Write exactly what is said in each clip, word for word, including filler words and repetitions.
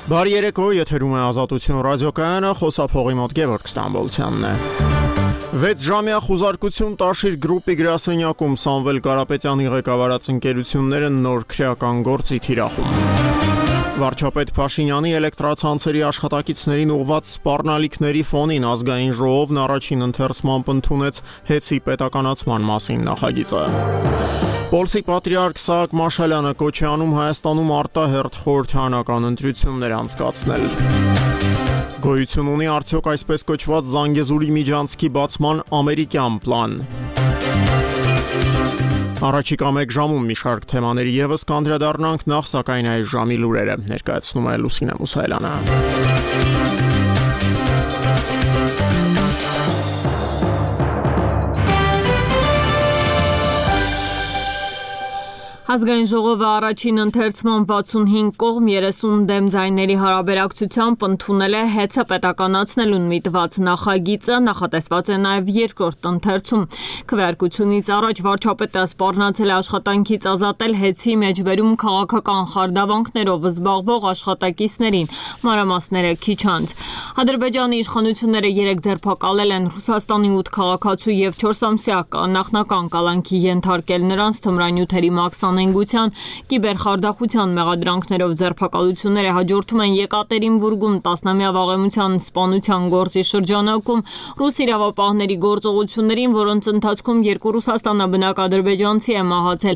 Բարի երեկո, եթերում է Ազատություն ռադիոկայանը, խոսափողի մոտ Գևորգ Ստամբոլցյանն է։ վեց ժամյա խուզարկություն Տաշիր գրուպի գրասենյակում Սամվել Կարապետյանի ղեկավարած ընկերությունները նոր քրեական գործի թիրախում։ Վարչապետ Փաշինյանի էլեկտրացանցերի աշխատակիցներին ուղղված սպառնալիքների ֆոնին ազգային ժողովն առաջին ընթերցմամբ ընդունեց հեծի պետականացման մասին նախագիծը։ Պոլսի պատրիարք Սահակ Մաշալյանը կոչ է անում Հայաստանում արտահերթ խորհրդարանական ընտրություններ անցկացնել։ Գոյություն ունի արդյոք այսպես կոչված Զանգեզուրի միջանցքի բացման ամերիկյան պլան։ Առաջիկա մեկ ժամում մի շարք թեմաների ևս կանդրադառնանք, նախ սակայն այս ժամի լուրերը ներկայացնում է Լուսինե Մուսայելյանը։ Ազգային ժողովը առաջին ընթերցման վաթսունհինգ կողմ երեսուն դեմ ձայների հարաբերակցությամբ ընդունել է հեծը պետականացնելուն միտված նախագիծը, նախատեսված է նաև երկրորդ ընթերցում։ Քվեարկությունից առաջ վարչապետը սպառնացել է աշխատանքից ազատել հեծի մեջբերում քաղաքական խարդավանքներով զբաղվող աշխատակիցներին, մանրամասները քիչ անց։ Ադրբեջանի իշխանությունները երեկ ձերբակալել են Ռուսաստանի ութ քաղաքացու եւ չորսամսյա նախնական կալանքի ենթարկել նրանց թմրանյութերի մաքսան կիբերխարդախության մեղադրանքներով ձերբակալությունները հաջորդում են Եկատերինբուրգում տասնամյա վաղեմության սպանության գործի շրջանակում ռուս իրավապահների գործողություններին, որոնց ընթացքում երկու ռուսաստանաբնակ ադրբեջանցի է մահացել։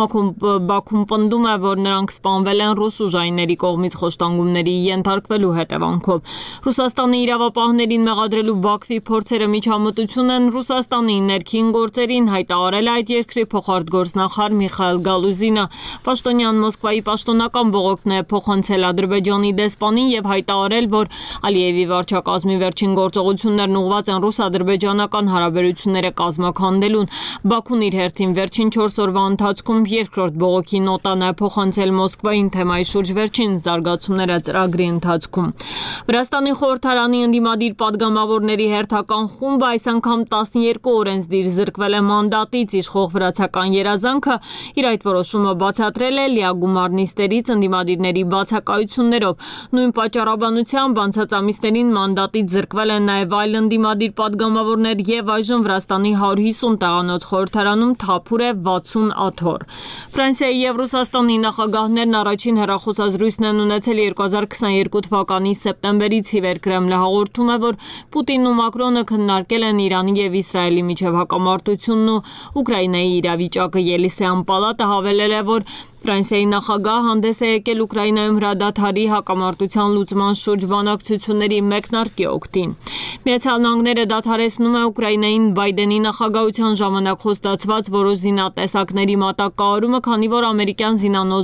Բաքուն պնդում է, որ նրանք սպանվել են ռուս ուժայինների կողմից խոշտանգումների ենթարկվելու հետևանքով։ Ռուսաստանի իրավապահներին մեղադրելու Բաքվի փորձերը միջամտություն են Ռուսաստանի ներքին գործերին, հայտարարել այդ երկրի փոխարտգործնախարար Միխայել Գալուզինը։ Պաշտոնյան Մոսկվայի պաշտոնական բողոքն է փոխանցել Ադրբեջանի դեսպանին եւ հայտարարել, որ Ալիևի վարչակազմի վերջին գործողություններն ուղղված են ռուս-ադրբեջանական հարաբերությունները կազմաքանդելուն։ Բաքուն իր հերթին վերջին չորս օրվա ընթացքում երկրորդ բողոքի նոտան է փոխանցել Մոսկվային թեմայի շուրջ վերջին զարգացումները ծրագրի ընթացքում։ Վրաստանի խորհրդարանի ընդդիմադիր падգամավորների հերթական խումբը այս անգամ տասներկու օրենսդիր զրկվել է մանդատից, իշխող վրացական երազանքը իր այդ որոշումը բացատրել է լիագումար նիստերից ընդդիմադիրների բացակայություններով։ Նույն պատճառաբանությամբ անցած ամիսներին մանդատից զրկվել են նաև այլ ընդդիմադիր падգամավորներ եւ այժմ Վրաստանի հարյուր հիսուն տեղանոց խորհրդարանում թափուր է վաթսուն աթոռ։ Ֆրանսիայի եւ Ռուսաստանի նախագահներն առաջին հեռախոսազրույցն են ունեցել երկու հազար քսաներկու թվականի սեպտեմբերից ի վեր։ Կրեմլը հաղորդում է, որ Պուտինն ու Մակրոնը քննարկել են Իրանի եւ Իսրայելի միջև հակամարտությունն ու Ուկրաինայի իրավիճակը։ Ելիսեան պալատը հավելել է, որ Ֆրանսիայի նախագահը հանդես է եկել Ուկրաինայում հրադադարի հակամարտության լուծման շուրջ բանակցությունների մեկնարկի օգտին։ Միացյալ Նահանգները դադարեցնում է Ուկրաինային Բայդենի նախագահության ժամանակ խոստացված որոշ զինատեսակների մատակարարումը, քանի որ ամերիկյան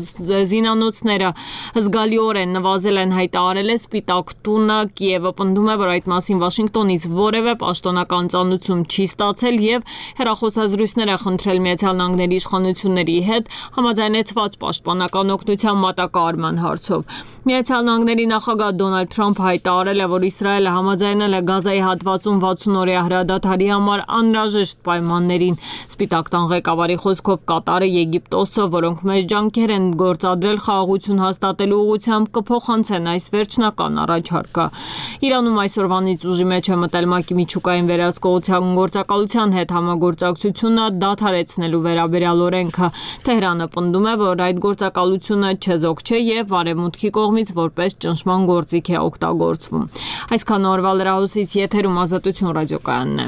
զինանոցները զգալիորեն նվազել են, հայտարարել է Սպիտակ տունը։ Կիևը պնդում է, որ այդ մասին Վաշինգտոնից որևէ պաշտոնական ծանուցում չի ստացել եւ հեռախոսազրույցներ է խնդրել Միացյալ Նահանգների իշխանությունների հետ համաձայնեցված պաշտպանական օգնության մատակարարման հարցով։ Միացյալ Նահանգների նախագահ Դոնալդ Թրամփը հայտարարել է, որ Իսրայելը համաձայնել է Գազայի հատվածում վաթսուն օրյա հրադադարի համար անհրաժեշտ պայմաններին։ Սպիտակ տան ղեկավարի խոսքով Կատարը, Եգիպտոսը, որոնք մեծ ջանքեր են գործադրել խաղաղություն հաստատելու ուղղությամբ, կփոխանցեն այս վերջնական առաջարկը։ Իրանում այսօրվանից ուժի մեջ է մտել ՄԱԿ-ի միջուկային վերահսկողության գործակալության հետ համագործակցությունը դադարեցնելու վերաբերյալ օրենքը։ Թեհրանը պնդում է, որ այդ գործակալությունը չեզոք չէ եւ արևմուտքի կողմից որպես ճնշման գործիք է օգտագործվում։ Այսքան օրվա լրահոսից եթերում Ազատություն ռադիոկայանն է։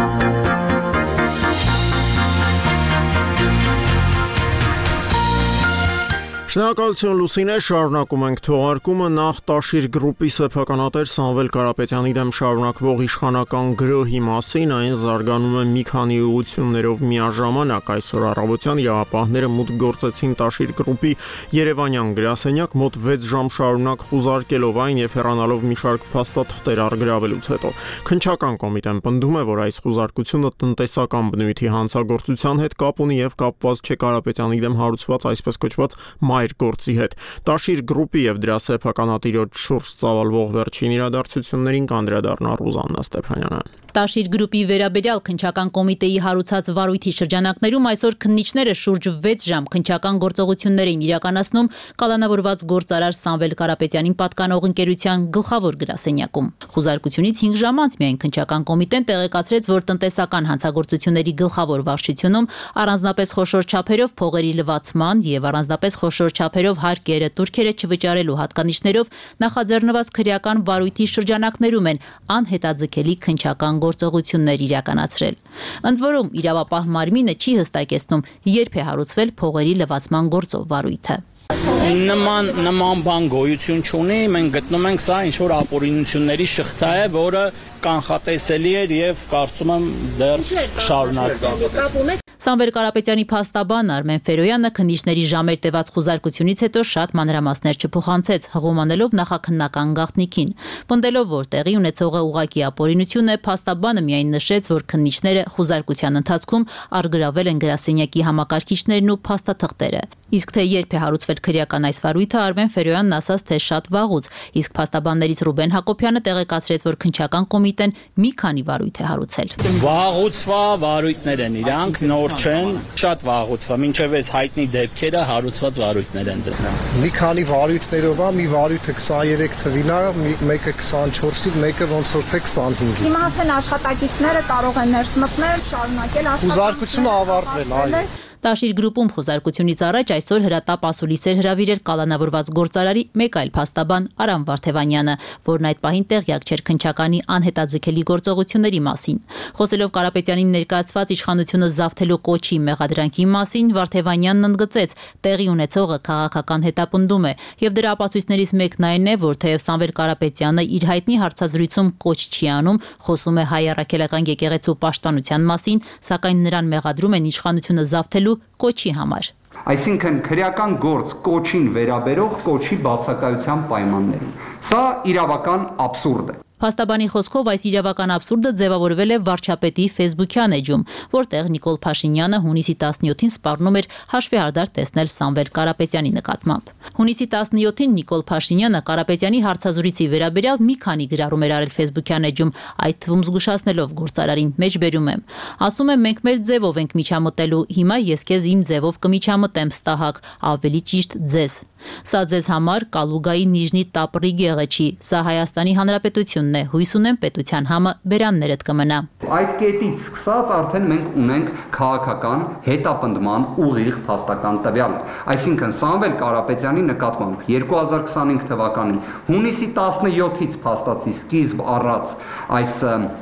Շնորհակալություն Լուսինե, շարունակում ենք թողարկումը։ Նախ Տաշիր գրուպի սեփականատեր Սամվել Կարապետյանի դեմ շարունակվող իշխանական գրոհի մասին, այն զարգանում է մի քանի ուղղություններով միաժամանակ։ Այսօր առավոտյան իրավապահները մուտք գործեցին Տաշիր գրուպի երևանյան գրասենյակ, մոտ վեց ժամ շարունակ խուզարկելով այն եւ հեռանալով մի շարք փաստաթղթեր առգրավելուց հետո։ Քննչական կոմիտեն պնդում է, որ այս խուզարկությունը տնտեսական բնույթի հանցագործության հետ կապ ունի եւ կապված չէ Կարապետյանի դեմ հարուցված այսպես կոչված գործի հետ։ Տաշիր գրուպի եւ դրա սեփականատիրոջ շուրջ ծավալվող վերջին իրադարձություններին կանդրադառնա Ռուզաննա Ստեփանյանը։ Տաշիր գրուպի վերաբերյալ քննչական կոմիտեի հարուցած վարույթի շրջանակներում այսօր քննիչները շուրջ վեց ժամ քննչական գործողություններ էին իրականացնում կալանավորված գործարար Սամվել Կարապետյանին պատկանող ընկերության գլխավոր գրասենյակում։ Խուզարկությունից հինգ ժամ անց միայն քննչական կոմիտեն տեղեկացրեց, որ տնտեսական հանցագործությունների գլխավոր վարչությունում առանձնապես խոշոր չափերով փողերի լվացման եւ առանձնապես խոշոր չափերով հարկերը турքերը չվճարելու հատկանիշներով նախաձեռնված քրեական վարույթի շրջանակներում են անհետաձգելի քննչական գործողություններ իրականացրել։ Ընդ որում իրավապահ մարմինը չի հստակեցնում, երբ է հարուցվել փողերի լվացման գործով վարույթը։ Նման նման բան գոյություն չունի, մենք գտնում ենք սա ինչ որ ապօրինությունների շղթա է, որը կանխատեսելի էր եւ կարծում եմ դեռ շարունակվի։ Սամվել Կարապետյանի փաստաբան Արմեն Ֆերոյանը քննիչների ժամեր տևած խուզարկությունից հետո շատ մանրամասներ չփոխանցեց, հղումանելով նախաքննական գաղտնիքին։ Պնդելով, որ տեղի ունեցողը ուղղակի ապօրինություն է, փաստաբանը միայն նշեց, որ քննիչները խուզարկության ընթացքում արգրավել են գրասենյակի համակարգիչներն ու փաստաթղթերը։ Իսկ թե երբ է հարուցվել քրեական այս վարույթը, Արմեն Ֆերոյանն ասաց, թե շատ վաղուց, իսկ փաստաբաններից Ռուբեն Հակոբյանը տեղեկացրեց, որ քննչական կոմիտեն մի քանի վարույթ է հարուցել։ Վաղուցվա վարույթներ են իրանք, նոր չեն, շատ վաղուցվա, մինչև այս հայտնի դեպքերը հարուցված վարույթներ են դրանք։ Մի քանի վարույթներով է, մի վարույթը քսաներեք թվին է, մեկը քսանչորսին, մեկը ոնց որ թե քսանհինգին։ Հիմա արդեն աշխատակիցները կարող են ներս մտնել, շարունակել աշխատանքը։ Խուզարկությունը ավարտվել, այո։ Տաշիր գրուպում խոզարկությունից առաջ այսօր հրատապ ասուլիսեր հրավիրել կալանավորված գործարարի մեկ այլ փաստաբան Արամ Վարդևանյանը, որն այդ պահին տեղյակ չէր քննչականի անհետաձգելի գործողությունների մասին։ Խոսելով Կարապետյանին ներկայացված իշխանությունը զավթելու կոչի մեղադրանքի մասին, Վարդևանյանն ընդգծեց, տեղի ունեցողը քաղաքական հետապնդում է, եւ դրա ապացույցներից մեկն այն է, որ թեև Սամվել Կարապետյանը իր հայտնի հարցազրույցում կոչ չի անում, խոսում է հայ առաքելական եկեղեցու պաշտպանության մասին, սակայն նրան մեղադրում են իշխանությունը զավթելու կոչի համար։ Այսինքն քրեական գործ կոչին վերաբերող կոչի բացակայության պայմաններում։ Սա իրավական աբսուրդ է։ Փաստաբանի խոսքով այս իրավական աբսուրդը ձևավորվել է վարչապետի ֆեյսբուքյան էջում, որտեղ Նիկոլ Փաշինյանը հունիսի տասնյոթին սպառնում էր հաշվեհարդար տեսնել Սամվել Կարապետյանի նկատմամբ։ Հունիսի տասնյոթին Նիկոլ Փաշինյանը Կարապետյանի հարցազրույցի վերաբերյալ մի քանի գրառում էր արել ֆեյսբուքյան էջում, այդ թվում զգուշացնելով գործարարին մեջբերում եմ։ Ասում եմ մենք մեր ձևով ենք միջամտելու, հիմա ես քեզ իմ ձևով կմիջամտեմ ստահակ, ավելի ճիշտ ձեզ։ Սա ձեզ համար Կալուգայի Նիժնի Տապրի գեղը չի, սա Հայաստանի Հանրապետությունն է, հույս ունեմ պետության համը բերաններդ կմնա։ Այդ կետից սկսած արդեն մենք ունենք քաղաքական հետապնդման ուղիղ փաստական տվյալ։ Այսինքն Սամվել Կարապետյանի նկատմամբ երկու հազար քսանհինգ թվականի հունիսի տասնյոթից փաստացի սկիզբ առած այս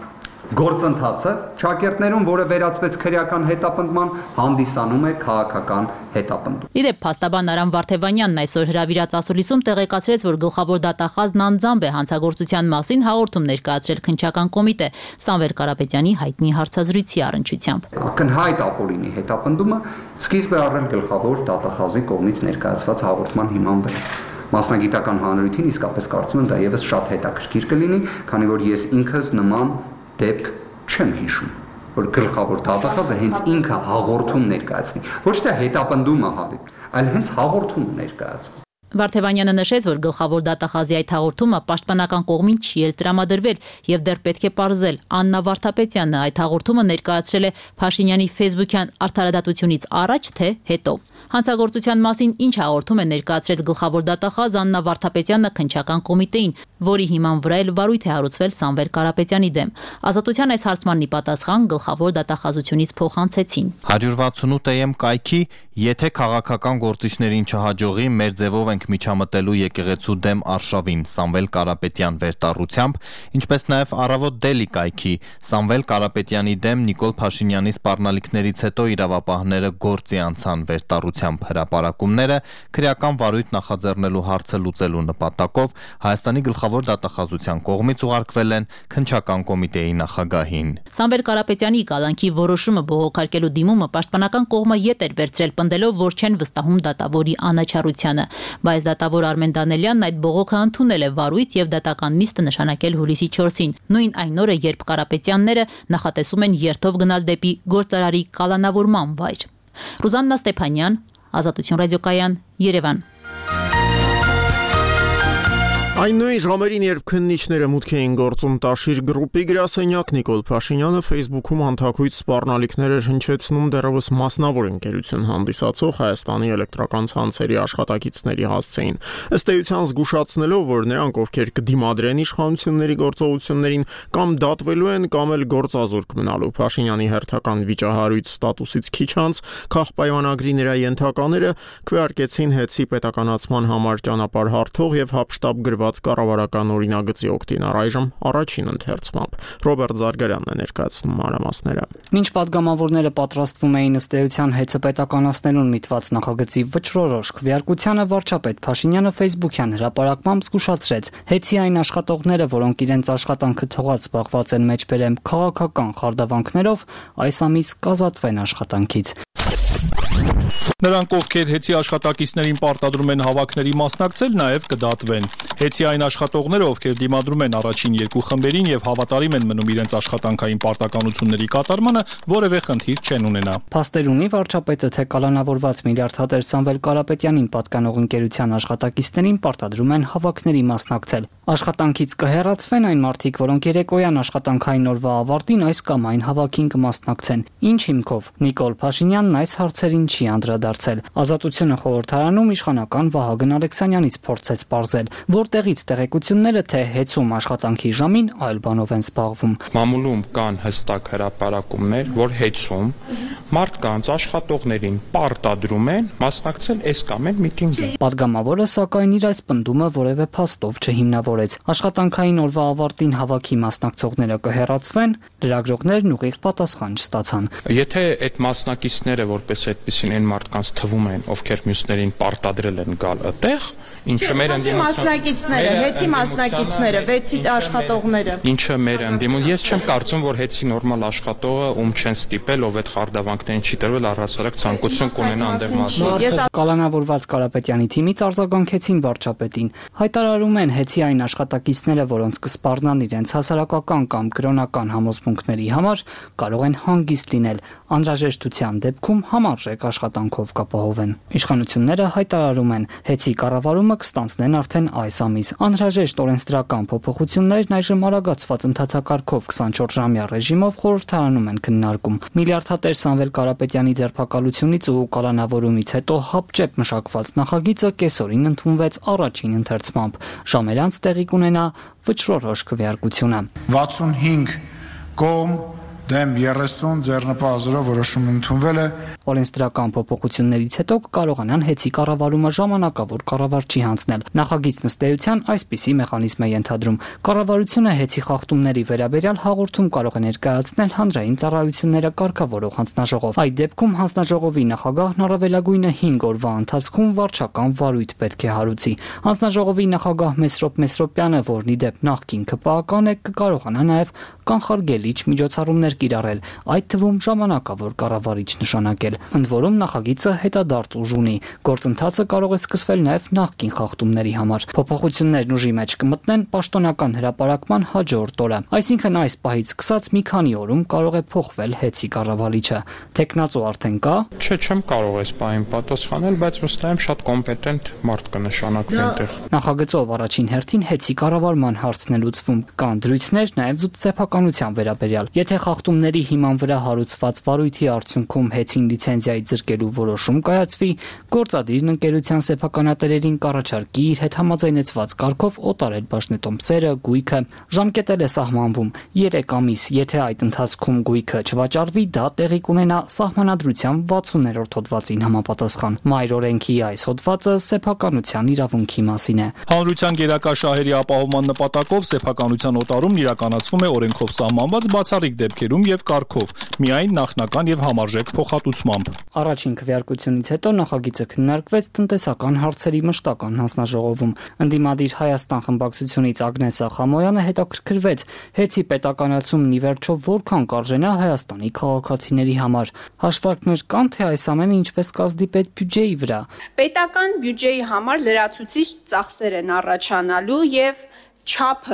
գործընթացը ճակերտներում, որը վերածվեց քրեական հետապնդման, հանդիսանում է քաղաքական հետապնդում։ Իդեպ փաստաբան Արամ Վարդևանյանն այսօր հրավիրած ասուլիսում տեղեկացրեց, որ գլխավոր դատախազն անձամբ է հանցագործության մասին հաղորդում ներկայացրել քննչական կոմիտե Սամվել Կարապետյանի հայտնի հարցազրույցի առնչությամբ։ Ակնհայտ ապօրինի հետապնդումը սկիզբ է առել գլխավոր դատախազի կողմից ներկայացված հաղորդման հիման վրա։ Մասնագիտական հանրությունն իսկապես կարծում եմ դա եւս շատ հետաքրքիր կլինի, քանի որ ես ինքս նման դեպք չեմ հիշում, որ գլխավոր դատախազը հենց ինքը հաղորդում ներկայացնի, ոչ թե հետապնդումը հարի, այլ հենց հաղորդում ներկայացնի։ Վարդևանյանը նշեց, որ գլխավոր դատախազի այդ հաղորդումը պաշտպանական կողմին չի էլ տրամադրվել եւ դեռ պետք է պարզել Աննա Վարդապետյանը այդ հաղորդումը ներկայացրել է Փաշինյանի ֆեյսբուքյան արդարադատությունից առաջ թե հետո։ Հանցագործության մասին ինչ հաղորդում է ներկայացրել գլխավոր դատախազ Աննա Վարդապետյանը քննչական կոմիտեին, որի հիման վրա էլ վարույթ է հարուցվել Սամվել Կարապետյանի դեմ։ Ազատության այս հարցմանի պատասխան գլխավոր դատախազությունից փոխանցեցին։ հարյուր վաթսունութ էմ կայքի, եթե քաղաքական գործիչներին չհաջողի, մեր ձևով ենք միջամտելու եկեղեցու դեմ արշավին Սամվել Կարապետյան վերտառությամբ, ինչպես նաև Առավոտ Դելի կայքի, Սամվել Կարապետյանի դեմ Նիկոլ Փաշինյանի սպառնալիքներից հետո իրավապահները գործի անցան վերտառությամբ հրապարակումները քրեական վարույթ նախաձեռնելու հարցը լուծելու նպատակով Հայաստանի գլխավոր դատախազության կողմից ուղարկվել են քննչական կոմիտեի նախագահին։ Սամվել Կարապետյանի կալանքի որոշումը բողոքարկելու դիմումը պաշտպանական կողմը ետ էր վերցրել, պնդելով, որ չեն վստահում դատավորի անաչառությանը, բայց դատավոր Արմեն Դանելյանն այդ բողոքը ընդունել է վարույթ եւ դատական նիստը նշանակել հուլիսի չորսին, նույն այն օրը, երբ Կարապետյանները նախատեսում են երթով գնալ դեպի գործարարի կալանավորման վայր։ Ռուզաննա Ստեփանյան, Ազատություն ռադիոկայան, Երևան։ Այն նույն ժամերին, երբ քննիչները մուտք էին գործում Տաշիր գրուպի գրասենյակ, Նիկոլ Փաշինյանը Facebook-ում հանթակույց սպառնալիքներ էր հնչեցնում դեռևս մասնավոր ընկերություն հանդիսացող Հայաստանի էլեկտրական ցանցերի աշխատակիցների հասցեին, ըստ էության զգուշացնելով, որ նրանք, ովքեր կդիմադրեն իշխանությունների գործողություններին, կամ դատվելու են, կամ էլ գործազուրկ մնալու։ Փաշինյանի հերթական վիճահարույց ստատուսից քիչ անց քաղաքպայմանագրի նրա ենթակաները քվեարկեցին ՀԵՑ-ի պետականացման համար ճանապարհ հարթող եւ հապշտապ գրված կառավարական օրինագծի օգտին առայժմ առաջին ընթերցմամբ։ Ռոբերտ Զարգարյանն է ներկայացնում մանրամասները։ Մինչ падգամավորները պատրաստվում էին ըստ էության ՀԵՑ-ը պետականացնելուն միտված նախագծի վճռորոշ քվեարկությանը, վարչապետ Փաշինյանը Facebook-յան հրապարակմամբ զգուշացրեց. ՀԵՑ-ի այն աշխատողները, որոնք իրենց աշխատանքը թողած զբաղված են մեջբերեմ քաղաքական խարդավանքներով, այս ամիս կազատվեն աշխատանքից։ Նրանք, ովքեր ՀԵՑ-ի աշխատակիցներին պարտադրում են հավաքների մասնակցել, նաև կդատվեն։ ՀԵՑ-ի այն աշխատողները, ովքեր դիմադրում են առաջին երկու խմբերին եւ հավատարիմ են մնում իրենց աշխատանքային պարտականությունների կատարմանը, որևէ խնդիր չեն ունենա։ Փաստեր ունի վարչապետը, թե կալանավորված միլիարդատեր Սամվել Կարապետյանին պատկանող ընկերության աշխատակիցներին պարտադրում են հավաքների մասնակցել։ Աշխատանքից կհեռացվեն այն մարդիկ, որոնք երեկոյան աշխատանքային օրվա ավարտին այս կամ այն հավաքին կմասնակցեն։ Ինչ հիմքով Նիկոլ Փաշինյանն այս հարցերին չի անդրադարձել։ Ազատությունը խորհրդարանում իշխանական Վահագն Ալեքսանյանից փորձեց պարզել, որտեղից տեղեկությունները, թե ՀԵՑ-ում աշխատանքի ժամին այլ բանով են զբաղվում։ Մամուլում կան հստակ հրապարակումներ, որ ՀԵՑ-ում մարդկանց աշխատողներին պարտադրում են մասնակցել այս կամ այն միտինգին։ Պատգամավորը սակայն իր այս պնդումը որևէ փաստով չհիմնավորեց։ Աշխատանքային օրվա ավարտին հավաքի մասնակցողները կհեռացվեն, լրագրողներն ուղիղ պատասխան չստացան։ Եթե այդ մասնակիցները որպես այդպեսին այն մարդկանց թվում են, ովքեր մյուսներին պարտադրել են գալ այդտեղ, ինչը մեր մասնակիցները, ՀԵՑ-ի մասնակիցները, վեցի աշխատողները։ Ինչը մեր ընդդիմում, ես չեմ կարծում, որ ՀԵՑ-ի նորմալ աշխատողը, ում չեն ստիպել, ով այդ խարդավանքներին չի տրվել, առհասարակ ցանկություն կունենա այնտեղ մասնակցել։ Կալանավորված Կարապետյանի թիմից արձագանքեցին վարչապետին։ Հայտարարում են ՀԵՑ-ի այն աշխատակիցները, որոնց կսպառնան իրենց հասարակական կամ կրոնական համոզմունքների համար, կարող են հանգիստ լինել, անհրաժեշտության դեպքում համարժեք աշխատանքով կապահովեն։ Իշխանությունները հայտարարում են, ՀԵՑ-ի կառավարումը կստանձնեն արդեն այս ամիս։ Անհրաժեշտ օրենսդրական փոփոխություններն այժմ արագացված ընթացակարգով քսանչորս-ժամյա ռեժիմով խորհրդարանում են քննարկում։ Միլիարդատեր Սամվել Կարապետյանի ձերբակալությունից ու կալանավորումից հետո հապճեպ մշակված նախագիծը կեսօրին ընդունվեց առաջին ընթերցմամբ։ Ժամեր անց տեղի կունենա վճռորոշ քվեարկությունը։ վաթսունհինգ կողմ դեմ երեսուն ձեռնպահազորով որոշում ընդունվել է։ Օրենսդրական փոփոխություններից հետո կկարողանան ՀԵՑ-ի կառավարումը ժամանակավոր կառավարչի հանձնել։ Նախագիծն ըստ էության այսպիսի մեխանիզմ է ենթադրում։ Կառավարությունը ՀԵՑ-ի խախտումների վերաբերյալ հաղորդում կարող է ներկայացնել հանրային ծառայությունները կարգավորող հանձնաժողով։ Այդ դեպքում հանձնաժողովի նախագահն առավելագույնը հինգ օրվա ընթացքում վարչական վարույթ պետք է հարուցի։ Հանձնաժողովի նախագահ Մեսրոպ Մեսրոպյանը, որն ի դեպ նախկին ՔՊԱ-ական է, կկարողանա նաև կանխարգելիչ միջոցառումներ կիրառել, այդ թվում ժամանակավոր կառավարիչ նշանակել։ Ընդ որում նախագիծը հետադարձ ուժ ունի։ Գործընթացը կարող է սկսվել նաև նախկին խախտումների համար։ Փոփոխություններն ուժի մեջ կմտնեն պաշտոնական հրապարակման հաջորդ օրը։ Այսինքն այս պահից սկսած մի քանի օրում կարող է փոխվել ՀԵՑ-ի կառավարիչը։ Տեխնացու արդեն կա։ Չէ, չեմ կարող այս պահին պատասխանել, բայց վստահ եմ շատ կոմպետենտ մարդ կնշանակվի այնտեղ։ Նախագծով առաջին հերթին ՀԵՑ-ի կառավարման հարցն է լուծվում։ Կան դրույթներ նաև զուտսեփականության վերաբերյալ։ Եթե խախտումների հիման վրա հարուցված վարույթի արդյունքում ՀԵՑ-ին լիցենզիայի ձրկելու որոշում կայացվի, գործադիրն ընկերության սեփականատերերին կառաջարկի իր հետ համաձայնեցված կարգով օտարել բաժնետոմսերը, գույքը։ Ժամկետ է սահմանվում երեք ամիս, եթե այդ ընթացքում գույքը չվաճառվի, դա տեղի կունենա սահմանադրության վաթսուններորդ հոդվածին համապատասխան։ Մայր օրենքի այս հոդվածը սեփականության իրավունքի մասին է։ Հանրության գերակա շահերի ապահովման նպատակով սեփականության օտարումն իրականացվում է օրենքով սահմանված բացառիկ դեպքերում եւ կարգով, միայն նախնական եւ համարժեք փոխհատուցմամբ։ Առաջին քվեարկությունից հետո նախագիծը քննարկվեց տնտեսական հարցերի մշտական հանձնաժողովում։ Ընդդիմադիր Հայաստան խմբակցությունից Ագնեսա Խամոյանը հետաքրքրվեց ՀԵՑ-ի պետականացումն ի վերջո որքան կարժենա Հայաստանի քաղաքացիների համար։ Հաշվարկներ կան, թե այս ամենը ինչպես կազդի պետբյուջեի վրա։ Պետական բյուջեի համար լրացուցիչ ծախսեր են առաջանալու եւ չափը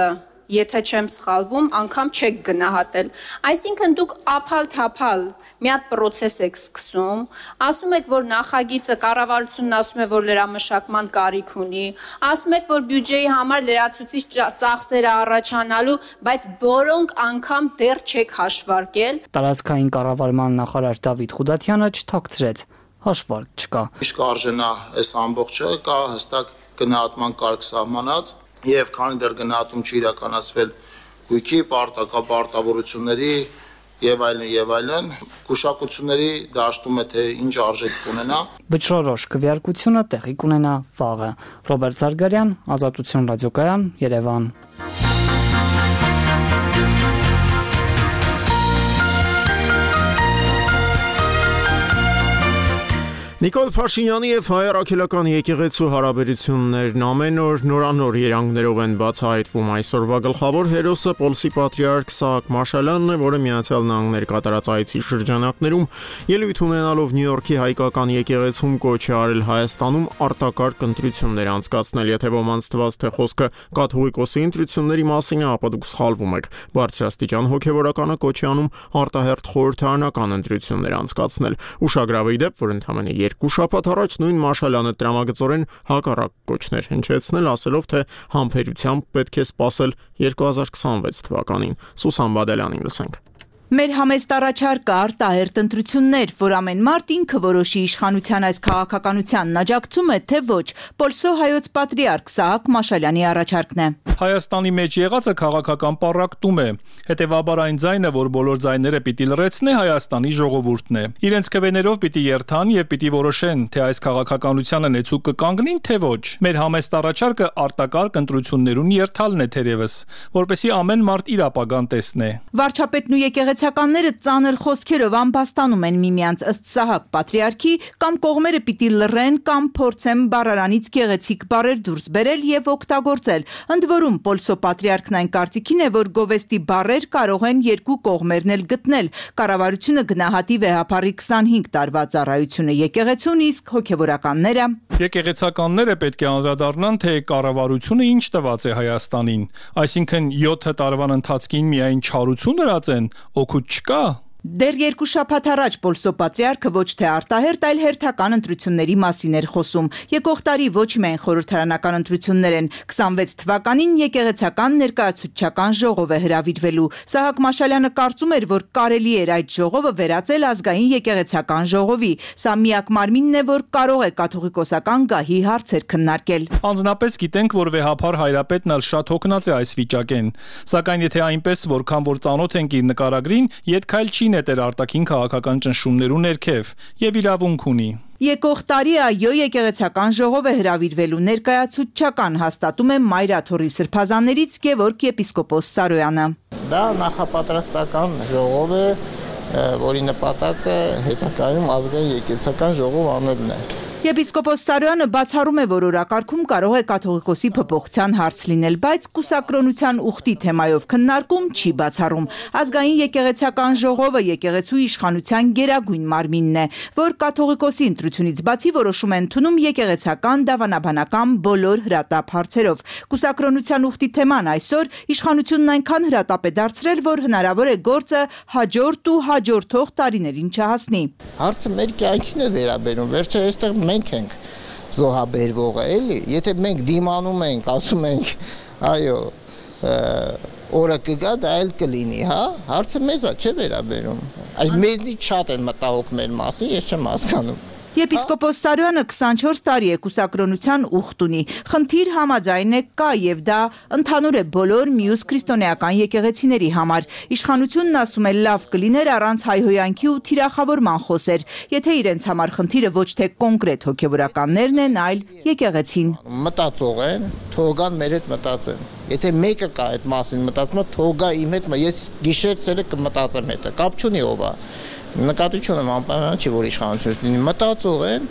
եթե չեմ սխալվում, անգամ չեք գնահատել։ Այսինքն դուք ափալ-թափալ մի հատ process եք սկսում, ասում եք, որ նախագիծը կառավարությունն ասում է, որ լրամշակման կարիք ունի, ասում եք, որ բյուջեի համար լրացուցիչ ծախսերը առաջանալու, բայց որոնք անգամ դեռ չեք հաշվարկել։ Տարածքային կառավարման նախարար Դավիթ Խուդատյանը չթաքցրեց, հաշվարկ չկա։ Իսկ արժենա այս ամբողջը կա հստակ գնահատման կարգ սահմանած եւ քանի դեռ գնահատում չի իրականացվել գույքի, պարտավորությունների եւ այլն եւ այլն, գուշակությունների դաշտում է թե ինչ արժեք կունենա։ Վճռորոշ քվեարկությունը տեղի կունենա վաղը։ Ռոբերտ Զարգարյան, Ազատություն ռադիոկայան, Երևան։ Նիկոլ Փաշինյանի եւ հայ առաքելական եկեղեցու հարաբերություններն ամեն օր նորանոր երանգներով են բացահայտվում։ Այսօրվա գլխավոր հերոսը Պոլսի պատրիարք Սահակ Մաշալյանն է, որը Միացյալ Նահանգներ կատարած այցի շրջանակներում ելույթ ունենալով Նյու Յորքի հայկական եկեղեցում կոչ է արել Հայաստանում արտակարգ ընտրություններ անցկացնել։ Եթե ոմանց թվաց թե խոսքը կաթողիկոսի ընտրությունների մասին է, ապա դուք սխալվում եք։ Բարձրաստիճան հոգևորականը կոչ է անում արտահերթ խորհրդարանական ընտրություններ անցկացնել։ Ուշագրավ է դեպ, որ ընդամենը երկու շաբաթ առաջ նույն Մաշալյանը տրամագծորեն հակառակ կոչներ հնչեցնել, ասելով, թե համբերությամբ պետք է սպասել երկու հազար քսանվեց թվականին։ Սուսան Բադալյանին լսենք։ Մեր համեստ առաջարկը արտահերթ ընտրություններ, որ ամեն մարդ ինքը որոշի իշխանության այս քաղաքականությանն աջակցում է, թե ոչ, Պոլսո հայոց պատրիարք Սահակ Մաշալյանի առաջարկն է։ Հայաստանի մեջ եղածը քաղաքական պառակտում է, հետևաբար այն ձայնը, որ բոլոր ձայները պիտի լրացնի, Հայաստանի ժողովուրդն է։ Իրենց քվեներով պիտի երթան եւ պիտի որոշեն, թե այս քաղաքականությանը նեցուկ կկանգնին, թե ոչ։ Մեր համեստ առաջարկը արտակարգ ընտրություններուն երթալն է թերևս, որպեսզի ամեն մարդ իր ապագան տեսնի։ Վարչապետն ու եկեղեցականները ծանր խոսքերով ամբաստանում են միմյանց, ըստ Սահակ պատրիարքի, կամ կողմերը պիտի լռեն, կամ փորձեն բառարանից գեղեցիկ բառեր դուրս բերել եւ օգտագործել։ Ընդ որում Պոլսո պատրիարքն այն կարծիքին է, որ գովեստի բառեր կարող են երկու կողմերն էլ գտնել։ Կառավարությունը գնահատի վեհափառի քսանհինգ տարվա ծառայությունը եկեղեցուն, իսկ հոգևորականները Եկեղեցականները պետք է անդրադառնան, թե կառավարությունը ինչ տված է Հայաստանին, այսինքն յոթ տարվան ընթացքին միայն չարություն հրացեն, օգուտ չկա։ Դեռ երկու շաբաթ առաջ Պոլսո պատրիարքը ոչ թե արտահերթ, այլ հերթական ընտրությունների մասին էր խոսում։ Եկող տարի ոչ միայն խորհրդարանական ընտրություններ են, քսանվեց թվականին եկեղեցական ներկայացուցչական ժողով է հրավիրվելու։ Սահակ Մաշալյանը կարծում էր, որ կարելի էր այդ ժողովը վերածել ազգային եկեղեցական ժողովի։ Սա միակ մարմինն է, որ կարող է կաթողիկոսական գահի հարցեր քննարկել։ Անձնապես գիտենք, որ վեհափար հայրապետն ալ շատ հոգնած է այս վիճակեն, սակայն եթե այնպես որքան որ ծանոթ ենք իր նկարագրին, յետքայլ չի նետեր արտաքին քաղաքական ճնշումներու ներքև եւ իրավունք ունի։ Եկող տարի այո եկեղեցական ժողով է հրավիրվելու, ներկայացուցչական հաստատում է Մայրաթորի սրբազաններից Գևորգ եպիսկոպոս Սարոյանը։ Դա նախապատրաստական ժողով է, որի նպատակը հետագայում ազգային եկեղեցական ժողով անելն է։ Եպիսկոպոս Սարոյանը բացառում է, որ օրակարգում կարող է կաթողիկոսի փոփոխության հարց լինել, բայց կուսակրոնության ուխտի թեմայով քննարկում չի բացառում։ Ազգային եկեղեցական ժողովը եկեղեցու իշխանության գերագույն մարմինն է, որ կաթողիկոսի ընտրությունից բացի որոշում է ընդունում եկեղեցական դավանաբանական բոլոր հրատապ հարցերով։ Կուսակրոնության ուխտի թեման այսօր իշխանությունն այնքան հրատապ է դարձրել, որ հնարավոր է գործը հաջորդ ու հաջորդող տարիներին չհասնի։ Հարցը մեր կյանքին է վերաբերում, վերջը այստեղ մենք ենք զոհաբերվողը, էլի, եթե մենք դիմանում ենք, ասում ենք, այո, օրը կգա, դա էլ կլինի, հա, հարցը մեզ է չէ վերաբերում, այս մեզնից շատ են մտահոգ մեր մասին, ես չեմ հասկանում։ Եպիսկոպոս Սարոյանը քսանչորս տարի է կուսակրոնության ուխտ ունի։ Խնդիր համաձայն է կա եւ դա ընդհանուր է բոլոր մյուս քրիստոնեական եկեղեցիների համար։ Իշխանությունն ասում է լավ կլիներ առանց հայհոյանքի ու թիրախավորման խոսեր, եթե իրենց համար խնդիրը ոչ թե կոնկրետ հոգևորականներն են, այլ եկեղեցին։ Մտածող են, թողան մեր հետ մտածեն։ Եթե մեկը կա այդ մասին մտածում, թողա իմ հետ, ես գիշեր ցերեկ կմտածեմ հետը, կապ չունի ով է։ Նկատի չունեմ անպայման չի որ իշխանությունից լինի մտածող են,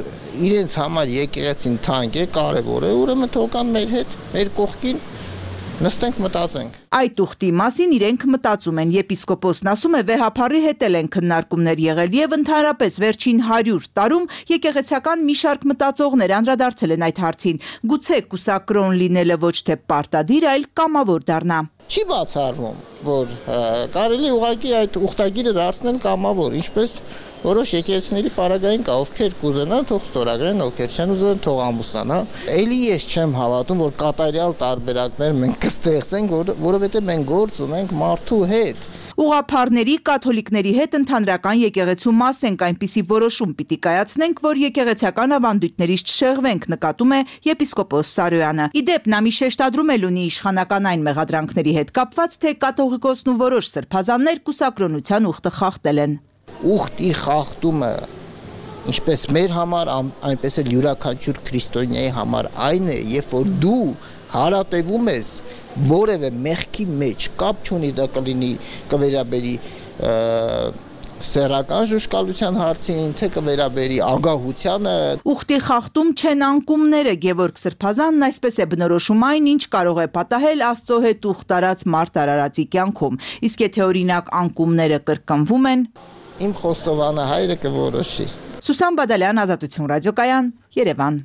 իրենց համար եկեղեցին թանկ է, կարևոր է, ուրեմն թողան մեր հետ, մեր կողքին Նստենք մտածենք։ Այդ ուխտի մասին իրենք մտածում են։ Եպիսկոպոսն ասում է, վեհապարի հետ էլ են քննարկումներ եղել եւ ընդհանրապես վերջին հարյուր տարում եկեղեցական մի շարք մտածողներ անդրադարձել են այդ հարցին։ Գուցե կուսակրոն լինելը ոչ թե պարտադիր, այլ կամավոր դառնա։ Չի բացառվում, որ կարելի ուղղակի այդ ուխտագիրը դարձնել կամավոր, ինչպես որոշ եկեղեցիների պարագային կա, ովքեր կուզենան թող ստորագրեն, ովքեր չեն ուզեն թող ամուսնանան։ Էլի ես չեմ հավատում, որ կատարյալ տարբերակներ մենք կստեղծենք, որ, որովհետև մենք գործ ունենք մարդու հետ։ Ուղղափառների, կաթոլիկների հետ ընդհանրական եկեղեցու մաս ենք, այնպիսի որոշում պիտի կայացնենք, որ եկեղեցական ավանդույթներից չշեղվենք, նկատում է եպիսկոպոս Սարոյանը։ Իդեպ նա մի շեշտադրում էլ ունի իշխանական այն մեղադրանքների հետ կապված, թե կաթողիկոսն ու որոշ սրբազաններ կուսակրոնության ուխտը խախտել են։ Ուխտի խախտումը, ինչպես մեր համար, այնպես էլ յուրաքանչյուր քրիստոնյայի համար այն է, երբ որ դու հարատևում ես որևէ մեղքի մեջ, կապ չունի դա կլինի կվերաբերի սեռական ժուշկալության հարցին, թե կվերաբերի ագահությանը։ Ուխտի խախտում չեն անկումները, Գևորգ Սրբազանն այսպես է բնորոշում այն, ինչ կարող է պատահել Աստծո հետ ուխտ արած մարդ արարածի կյանքում, իսկ եթե օրինակ անկումները կրկնվում են, իմ խոստովանը հայրը կորոշի։ Սուսան Բադալյան, Ազատություն ռադիոկայան, Երևան։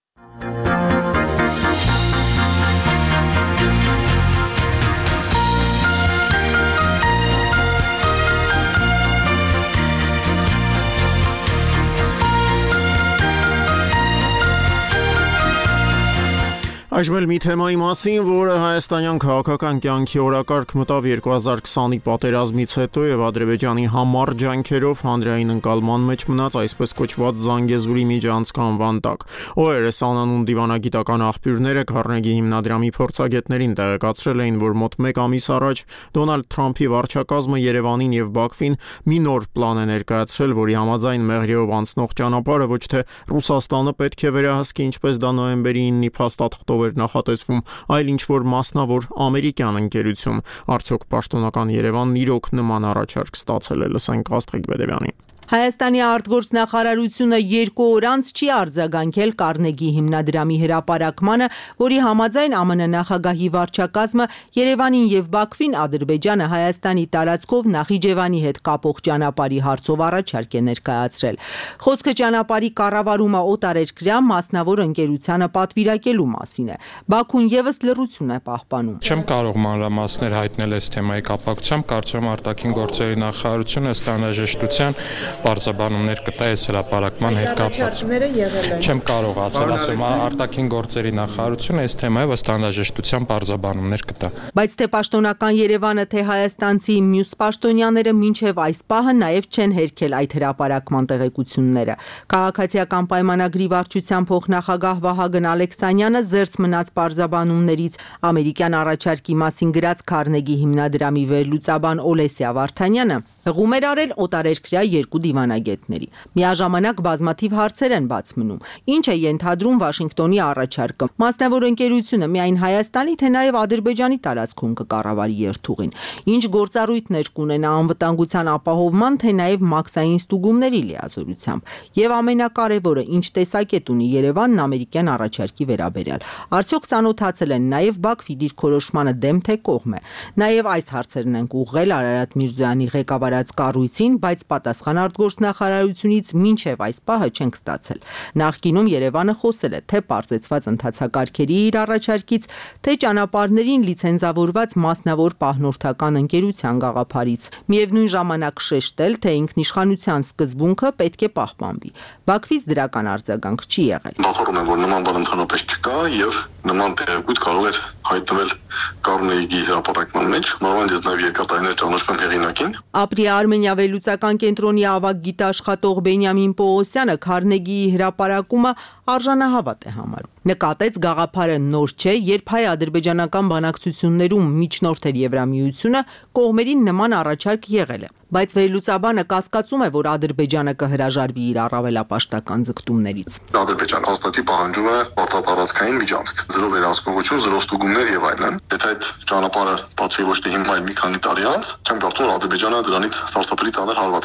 Այժմ էլ մի թեմայի մասին, որը հայաստանյան քաղաքական կյանքի օրակարգ մտավ երկու հազար քսանի պատերազմից հետո եւ Ադրբեջանի համառ ջանքերով հանրային ընկալման մեջ մնաց այսպես կոչված Զանգեզուրի միջանցքանվան տակ։ Ο Է Էս անանուն դիվանագիտական աղբյուրները Քարնեգի հիմնադրամի փորձագետներին տեղեկացրել էին, որ մոտ մեկ ամիս առաջ Դոնալդ Թրամփի վարչակազմը Երևանին եւ Բաքվին մի նոր պլան է ներկայացրել, որի համաձայն Մեղրիով անցնող ճանապարհը ոչ թե Ռուսաստանը պետք է վերահսկի, ինչպես դա նոյեմբերի ինը փաստաթղթով էր նախատեսվում, այլ ինչ-որ մասնավոր ամերիկյան ընկերություն։ Արդյոք պաշտոնական Երևանն իրոք նման առաջարկ ստացել է, լսենք Աստղիկ Բեդևյանին։ Հայաստանի արտգործնախարարությունը երկու օր անց չի արձագանքել Կարնեգի հիմնադրամի հրապարակմանը, որի համաձայն Ամն նախագահի վարչակազմը Երևանին եւ Բաքվին Ադրբեջանը Հայաստանի տարածքով Նախիջևանի հետ կապող ճանապարհի հարցով առաջարկ է ներկայացրել։ Խոսքը ճանապարհի կառավարումը օտարերկրյա մասնավոր ընկերությանը պատվիրակելու մասին է։ Բաքուն եւս լռություն է պահպանում։ Չեմ կարող մանրամասներ հայտնել այս թեմայի կապակցությամբ, կարծում եմ արտաքին գործերի նախարարությունը ստանաժեշտության բարձաբանումներ կտա այս հրապարակման հետ կապված։ Չեմ կարող ասել, ասում արտաքին գործերի նախարարությունը այս թեմայով ստանդարտաժեշտության բարձաբանումներ կտա։ Բայց թե պաշտոնական Երևանը, թե հայաստանցի մյուս պաշտոնյաները մինչև այս պահը նաև չեն հերքել այդ հրապարակման տեղեկությունները։ Քաղաքացիական պայմանագրի վարչության փոխնախագահ Վահագն Ալեքսանյանը զերծ մնաց բարձաբանումներից ամերիկյան առաջարկի մասին գրած Քարնեգի հիմնադրամի վերլուծաբան Օլեսիա Վարդանյանը հղում էր արել օտարերկրյա երկու դիվանագետների։ Միաժամանակ բազմաթիվ հարցեր են բաց մնում։ Ինչ է ենթադրում Վաշինգտոնի առաջարկը։ Մասնավոր ընկերությունը միայն Հայաստանի, թե նաև Ադրբեջանի տարածքում կկառավարի երթուղին։ Ինչ գործառույթներ կունենա անվտանգության ապահովման, թե նաև մաքսային ստուգումների լիազորությամբ։ Եվ ամենակարևորը, ինչ տեսակետ ունի Երևանն ամերիկյան առաջարկի վերաբերյալ։ Արդյոք ծանոթացել են նաև Բաքվի դիրքորոշմանը դեմ թե կողմ է։ Նաև այս հարցերն են ուղղել Արարատ Միրզոյանի ղեկավարած կառույցին, բայց պատասխան արտգործնախարարությունից մինչև այս պահը չենք ստացել։ Նախկինում Երևանը խոսել է թե պարզեցված ընթացակարգերի իր առաջարկից, թե ճանապարհներին լիցենզավորված մասնավոր պահնորդական ընկերության գաղափարից։ Միևնույն ժամանակ շեշտել, թե ինքնիշխանության սկզբունքը պետք է պահպանվի։ Բաքվից դրական արձագանք չի եղել։ Բացառում եմ, որ նման բան ընդհանրապես չկա եւ նման տեղեկույթ կարող էր հայտնվել Կարնեգի հրապարակման մեջ, մանավանդ ես նաև երկար տարիներ ճանաչում եմ հեղինակին։ Ապրի Արմենիա վերլուծական կենտրոնի ավագ գիտաշխատող Բենյամին Պողոսյանը Քարնեգիի հրապարակումը արժանահավատ է համարում։ Նկատեց գաղափարը նոր չէ, երբ հայ-ադրբեջանական բանակցություններում միջնորդ էր Եվրամիությունը, կողմերին նման առաջարկ եղել է։ Բայց վերլուծաբանը կասկածում է, որ Ադրբեջանը կհրաժարվի իր առավելապաշտական ձգտումներից։ Ադրբեջանը հաստատի պահանջում է պարտատարածքային միջանցք, զրո վերահսկողություն, զրո ստուգումներ եւ այլն։ Եթե այդ ճանապարհը բացվի ոչ թե հիմա, այլ մի քանի տարի անց, չեմ կարծում, որ Ադրբեջանը դրանից սարսափելի ծանր հարված կստանա։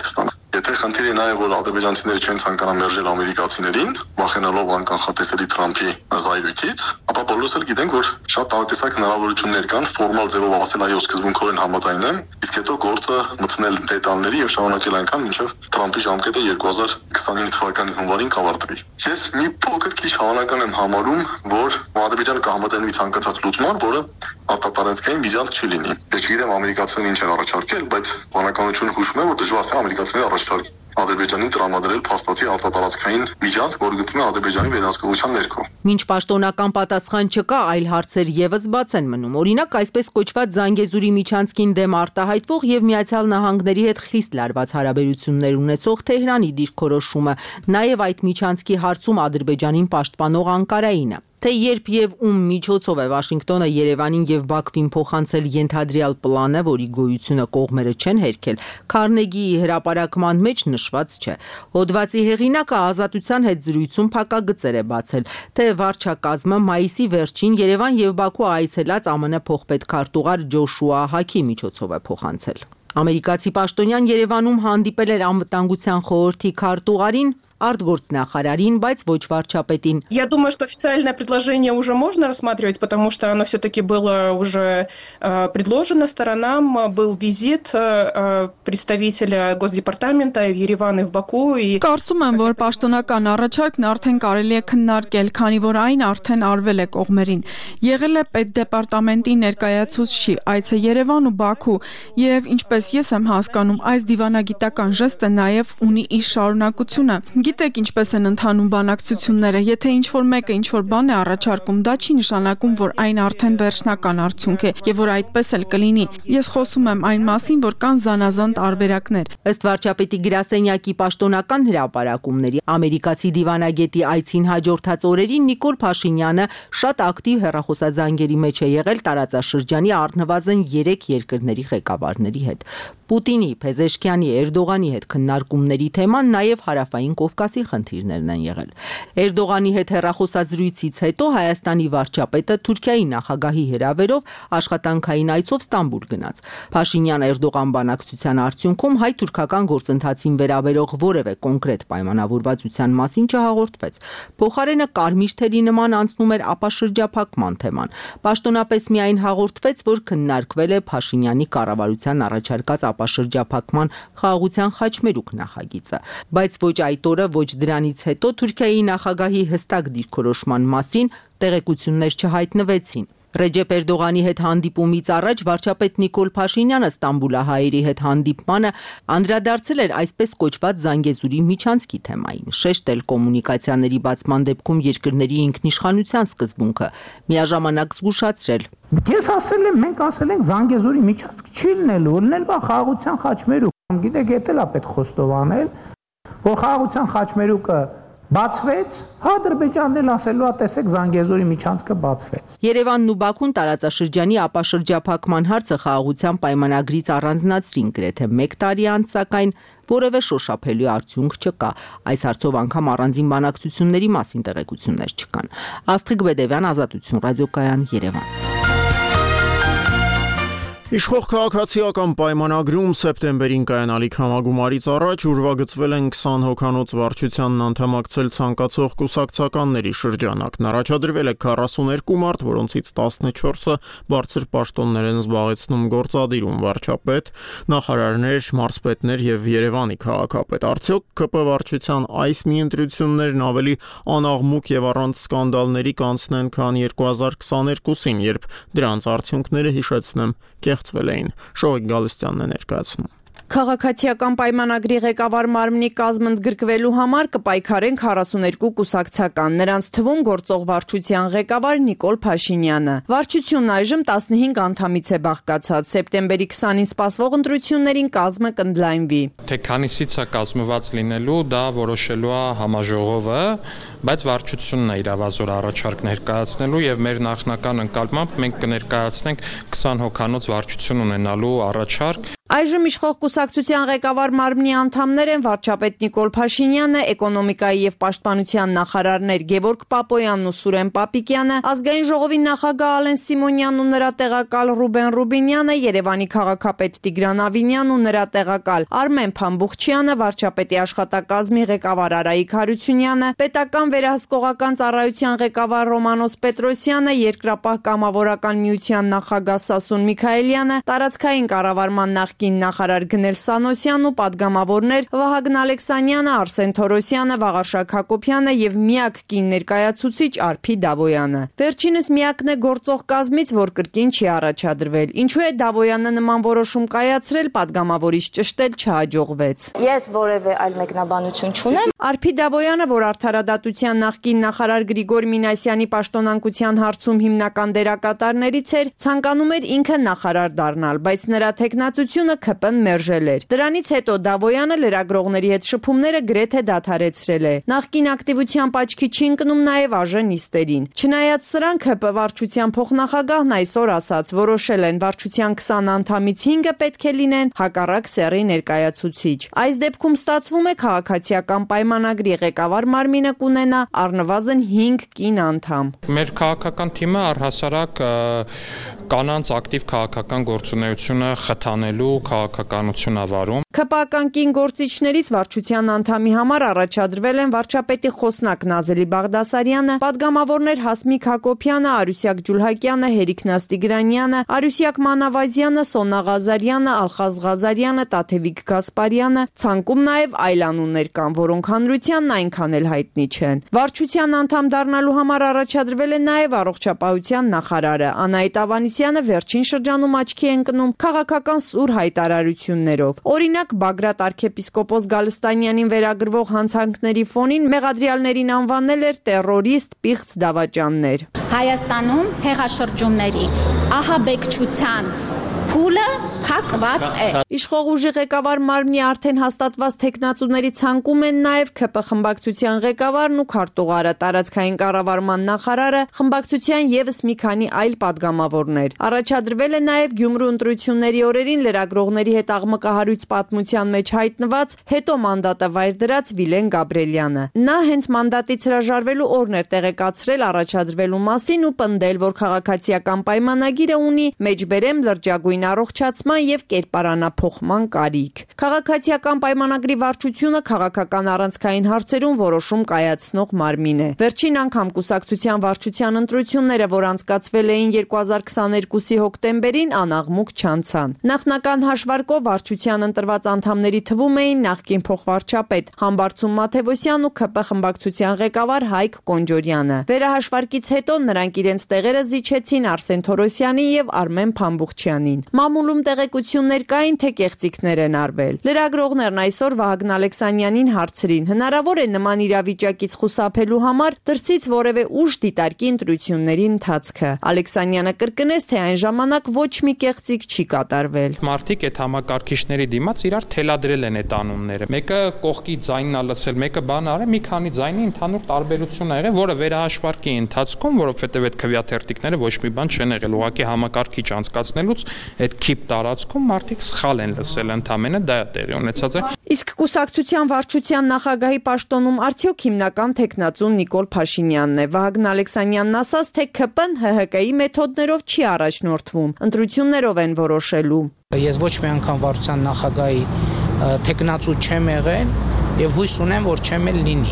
Եթե խնդիրը նա է, որ ադրբեջանցիները չեն ցանկանա մերժել ամերիկացիներին, վախենալով անկանխատեսելի Թրամփի զայրույթից, ապա բոլորս էլ գիտենք, որ շատ տարատեսակ հնարավորություններ կան ֆորմալ ձևով ասել այո սկզբունքորեն համաձայն եմ, իսկ հետո գործը մտցնել դետալների եւ շարունակել այնքան, մինչեւ Թրամփի ժամկետը երկու հազար քսանինը թվականի հունվարին կավարտվի։ Ես մի փոքր քիչ հավանական եմ համարում, որ Ադրբեջանը կհամաձայնվի ցանկացած լուծման, որը արտատարածքային միջանցք չի լինի։ Ես չգիտեմ ամերիկացիներն ինչ են առաջարկել, բայց բանականությունը հուշում է, որ դժվար է ամերիկացիները առաջարկել Ադրբեջանին տրամադրել փաստացի արտատարածքային միջանցք, որը գտնվում է Ադրբեջանի վերահսկողության ներքո։ Մինչ պաշտոնական պատասխան չկա, այլ հարցեր եւս բաց են մնում։ Օրինակ, այսպես կոչված Զանգեզուրի միջանցքին դեմ արտահայտվող եւ Միացյալ Նահանգների հետ խիստ լարված հարաբերություններ ունեցող Թեհրանի դիրքորոշումը, նաեւ այդ միջանցքի հարցում Ադրբեջանին պաշտպանող Անկարայինը։ Թե երբ եւ ում միջոցով է Վաշինգտոնը Երևանին եւ Բաքվին փոխանցել ենթադրյալ պլանը, որի գոյությունը կողմերը չեն հերքել, Քարնեգիի հրապարակման մեջ նշված չէ։ Հոդվածի հեղինակը Ազատության հետ զրույցում փակագծեր է բացել, թե վարչակազմը մայիսի վերջին Երևան եւ Բաքու այցելած ԱՄՆ փոխպետքարտուղար Ջոշուա Հակի միջոցով է փոխանցել։ Ամերիկացի պաշտոնյան Երևանում հանդիպել էր անվտանգության խորհրդի քարտուղարին, արտգործնախարարին, բայց ոչ варчապետին։ Я думаю, что официальное предложение уже можно рассматривать, потому что оно все-таки было уже э, предложено сторонам. Был визит э, представителя Госдепартамента в Երևան եւ Բաքու и Կարծում եմ, որ պաշտոնական առաջարկն արդեն կարելի է քննարկել, քանի որ այն արդեն արվել է կողմերին։ Եղել է պետդեպարտամենտի ներկայացուցչի այցը Երևան ու Բաքու եւ ինչպես ես եմ հասկանում, այս դիվանագիտական ժեստը նաեւ ունի իր շարունակությունը։ Գիտեք ինչպես են ընթանում բանակցությունները, եթե ինչ-որ մեկը ինչ-որ բան է առաջարկում, դա չի նշանակում, որ այն արդեն վերջնական արդյունք է եւ որ այդպես էլ կլինի։ Ես խոսում եմ այն մասին, որ կան զանազան տարբերակներ։ Ըստ վարչապետի գրասենյակի պաշտոնական հրապարակումների, ամերիկացի դիվանագետի այցին հաջորդած օրերին Նիկոլ Փաշինյանը շատ ակտիվ հեռախոսազանգերի մեջ է եղել տարածաշրջանի առնվազն երեք երկրների ղեկավարների հետ։ Պուտինի, Փեզեշքյանի, Էրդողանի հետ քննարկումների թեման նաև հարավային Կովկասի խնդիրներն են եղել։ Էրդողանի հետ հեռախոսազրույցից հետո Հայաստանի վարչապետը Թուրքիայի նախագահի հրավերով աշխատանքային այցով Ստամբուլ գնաց։ Փաշինյան-Էրդողան բանակցության արդյունքում հայ-թուրքական գործընթացին վերաբերող որևէ կոնկրետ պայմանավորվածության մասին չհաղորդվեց։ Փոխարենը կարմիր թելի նման անցնում էր ապաշրջափակման թեման։ Պաշտոնապես միայն հաղորդվեց, որ քննարկվել է Փաշինյանի կառավարության առաջարկած ապաշրջափակման խաղաղության խաչմերուկ նախագիծը, բայց ոչ այդ օրը, ոչ դրանից հետո Թուրքիայի նախագահի հստակ դիրքորոշման մասին տեղեկություններ չհայտնվեցին։ Ռեջեփ Էրդողանի հետ հանդիպումից առաջ վարչապետ Նիկոլ Փաշինյանը Ստամբուլահայերի հետ հանդիպմանը անդրադարձել էր այսպես կոչված Զանգեզուրի միջանցքի թեմային, շեշտել կոմունիկացիաների բացման դեպքում երկրների ինքնիշխանության սկզբունքը, միաժամանակ զգուշացրել. Ես ասել եմ, մենք ասել ենք Զանգեզուրի միջանցք չի լինելու, լինել բա խաղաղության խաչմերուկ։ Գիտեք, դա էլ է պետք խոստովանել, որ խաղաղության խաչմերուկը բացվեց, Ադրբեջանն էլ ասելու է, տեսեք, Զանգեզուրի միջանցքը բացվեց։ Երևանն ու Բաքուն տարածաշրջանի ապաշրջափակման հարցը խաղաղության պայմանագրից առանձնացրին գրեթե մեկ տարի անց, սակայն որևէ շոշափելի արդյունք չկա։ Այս հարցով անգամ առանձին բանակցությունների մասին տեղեկություններ չկան։ Աստղիկ Բեդևյան, Ազատություն, ռադիոկայան, Երևան։ Իշխող քաղաքացիական պայմանագրում սեպտեմբերին կայանալիք համագումարից առաջ ուրվագծվել են քսան հոգանոց վարչությանն անդամակցել ցանկացող կուսակցականների շրջանակն առաջադրվել է քառասուներկու մարդ, որոնցից տասնչորսը բարձր պաշտոններ են զբաղեցնում գործադիրում վարչապետ, նախարարներ, մարզպետներ եւ Երևանի քաղաքապետ։ Արդյոք ԿՊ վարչության այս մի ընտրություններն ավելի անաղմուկ եւ առանց սկանդալների կանցնեն, քան երկու հազար քսաներկուսին, երբ դրանց արդյունքները հիշեցնեմ կեղծվել էին։ Շողիկ Գալստյանն է ներկայացնում։ Քաղաքացիական պայմանագրի ղեկավար մարմնի կազմն ընդգրկվելու համար կպայքարեն քառասուներկու կուսակցական, նրանց թվում գործող վարչության ղեկավար Նիկոլ Փաշինյանը։ Վարչությունն այժմ տասնհինգ անդամից է բաղկացած, սեպտեմբերի քսանին սպասվող ընտրություններին կազմը կընդլայնվի։ Թե քանիսից է կազմված լինելու, դա որոշելու է համաժողովը, բայց վարչությունն է իրավազոր առաջարկ ներկայացնելու եւ մեր նախնական ընկալմամբ մենք կներկայացնենք քսան հոգանոց վարչություն ունենալու առաջարկ։ Այժմ իշխող կուսակցության ղեկավար մարմնի անդամներ են վարչապետ Նիկոլ Փաշինյանը, էկոնոմիկայի եւ պաշտպանության նախարարներ Գևորգ Պապոյանն ու Սուրեն Պապիկյանը, ազգային ժողովի նախագահ Ալեն Սիմոնյանն ու նրա տեղակալ Ռուբեն Ռուբինյանը, Երևանի քաղաքապետ Տիգրան Ավինյանն ու նրա տեղակալ Արմեն Փամբուխչյանը, վարչապետի աշխատակազմի ղեկավար Արայիկ Հարությունյանը, պետական վերահսկողական ծառայության ղեկավար Ռոմանոս Պետրոսյանը, Երկրապահ կամավորական միության նախագահ Սասուն Միքայելյանը, տարածքային կառավարման նախ նախարար Գնել Սանոսյանն ու падգամավորներ Վահագն Ալեքսանյանը, Արսեն Թորոսյանը, Վաղարշակ Հակոբյանը եւ միակ կին ներկայացուցիչ Արփի Դավոյանը։ Վերջինս միակն է գործող կազմից, որ կրկին չի առաջադրվել։ Ինչու է Դավոյանը նման որոշում կայացրել, падգամավորից ճշտել չհաջողվեց։ Ես որևէ այլ մեկնաբանություն չունեմ։ Արփի Դավոյանը, որ արդարադատության նախկին նախարար Գրիգոր Մինասյանի պաշտոնանկության հարցում հիմնական դերակատարներից էր, ցանկանում էր ինքը նախարար դառնալ, բայց նրա թեկնածությունը ՔՊ-ն մերժել էր։ Դրանից հետո Դավոյանը լրագրողների հետ շփումները գրեթե դադարեցրել է։ Նախկին ակտիվության աչքի չի ընկնում նաև ԱԺ նիստերին։ Չնայած սրան, ՔՊ վարչության փոխնախագահն այսօր ասաց, որոշել են վարչության քսան անդամից հինգը պետք է լինեն հակառակ սեռի ներկայացուցիչ։ Այս դեպքում ստացվում է քաղաքացիական պայմանագրի ղեկավար մարմինը կունենա առնվազն հինգ կին անդամ։ Մեր քաղաքական թիմը առհասարակ կանանց ակտիվ քաղաքական գործունեությունը խթանելու քաղաքականություն ավարում։ ՔՊ-ական կին գործիչներից վարչության անդամի համար առաջադրվել են վարչապետի խոսնակ Նազելի Բաղդասարյանը, падգամավորներ Հասմիկ Հակոբյանը, Արուսյակ Ջուլհակյանը, Հերիկ Նաստիգրանյանը, Արուսյակ Մանավազյանը, Սոնա Ղազարյանը, Ալխազ Ղազարյանը, Տաթևիկ Գասպարյանը, ցանկում նաև այլ անուններ կան, որոնք հանրությանն այնքան էլ հայտնի չեն։ Վարչության անդամ դառնալու համար առաջադրվել է նաև առողջապահության նախարարը Անահիտ Ավանեսյանը, վերջին շրջանում աչքի է ընկնում քաղաքական սուր հայտարարություններով։ Օրինակ Բագրատ arczepiskopos Գալստանյանին վերագրվող հանցանքների ֆոնին մեղադրյալներին անվանել էր տերորիստ պիղծ դավաճաններ։ Հայաստանում հեղաշրջումների ահաբեկչության փուլը փակված է։ Իշխող ուժի ղեկավար մարմնի արդեն հաստատված թեկնածուների ցանկում են նաև ՔՊ խմբակցության ղեկավարն ու քարտուղարը, տարածքային կառավարման նախարարը, խմբակցության եւս մի քանի այլ падգամավորներ։ Առաջադրվել է նաև Գյումրու ընտրությունների օրերին լրագրողների հետ աղմկահարույց պատմության մեջ հայտնված հետո մանդատը վայր դրած Վիլեն Գաբրելյանը։ Նա հենց մանդատից հրաժարվելու օրն էր տեղեկացրել առաջադրվելու մասին ու պնդել, որ քաղաքացիական պայմանագիրը ունի մեջբերեմ լրջագույն առողջացման եւ կերպարանափոխման կարիք։ Քաղաքացիական պայմանագրի վարչությունը քաղաքական առանցքային հարցերում որոշում կայացնող մարմին է։ Վերջին անգամ կուսակցության վարչության ընտրությունները, որ անցկացվել էին երկու հազար քսաներկուսի հոկտեմբերին, անաղմուկ չանցան։ Նախնական հաշվարկով վարչության ընտրված անդամների թվում էին նախկին փոխվարչապետ Համբարձում Մաթևոսյանն ու ՔՊ խմբակցության ղեկավար Հայկ Կոնջորյանը։ Վերահաշվարկից հետո նրանք իրենց տեղերը զիջեցին Արսեն Թորոսյանի եւ Արմեն Փամբուխչյանին։ Մամուլում տեղեկություններ կային, թե կեղծիքներ են արվել։ Լրագրողներն այսօր Վահագն Ալեքսանյանին հարցրին. հնարավոր է նման իրավիճակից խուսափելու համար դրսից որևէ ուժ դիտարկի ընտրությունների ընթացքը։ Ալեքսանյանը կրկնեց, թե այն ժամանակ ոչ մի կեղծիք չի կատարվել։ Մարդիկ այդ համակարգիչների դիմաց իրար թելադրել են այդ անունները։ Մեկը կողքի ձայնն ա լսել, մեկը բան արել, մի քանի ձայնի ընդհանուր տարբերություն ա եղել, որը վերահաշվարկի ընթացքում, որովհետև այդ քվեաթերթիկները ոչ մի բան չեն եղել, ուղղակի համակարգիչ անցկացնելուց այդ քիպ տարածքում մարդիկ սխալ են լսել, ընդամենը դա է տեղի ունեցած է։ Իսկ կուսակցության վարչության նախագահի պաշտոնում արդյոք հիմնական թեկնածուն Նիկոլ Փաշինյանն է։ Վահագն Ալեքսանյանն ասաց, թե ՔՊ-ն ՀՀԿ-ի մեթոդներով չի առաջնորդվում, ընտրություններով են որոշելու։ Ես ոչ մի անգամ վարչության նախագահի թեկնածու չեմ եղել եւ հույս ունեմ, որ չեմ էլ լինի։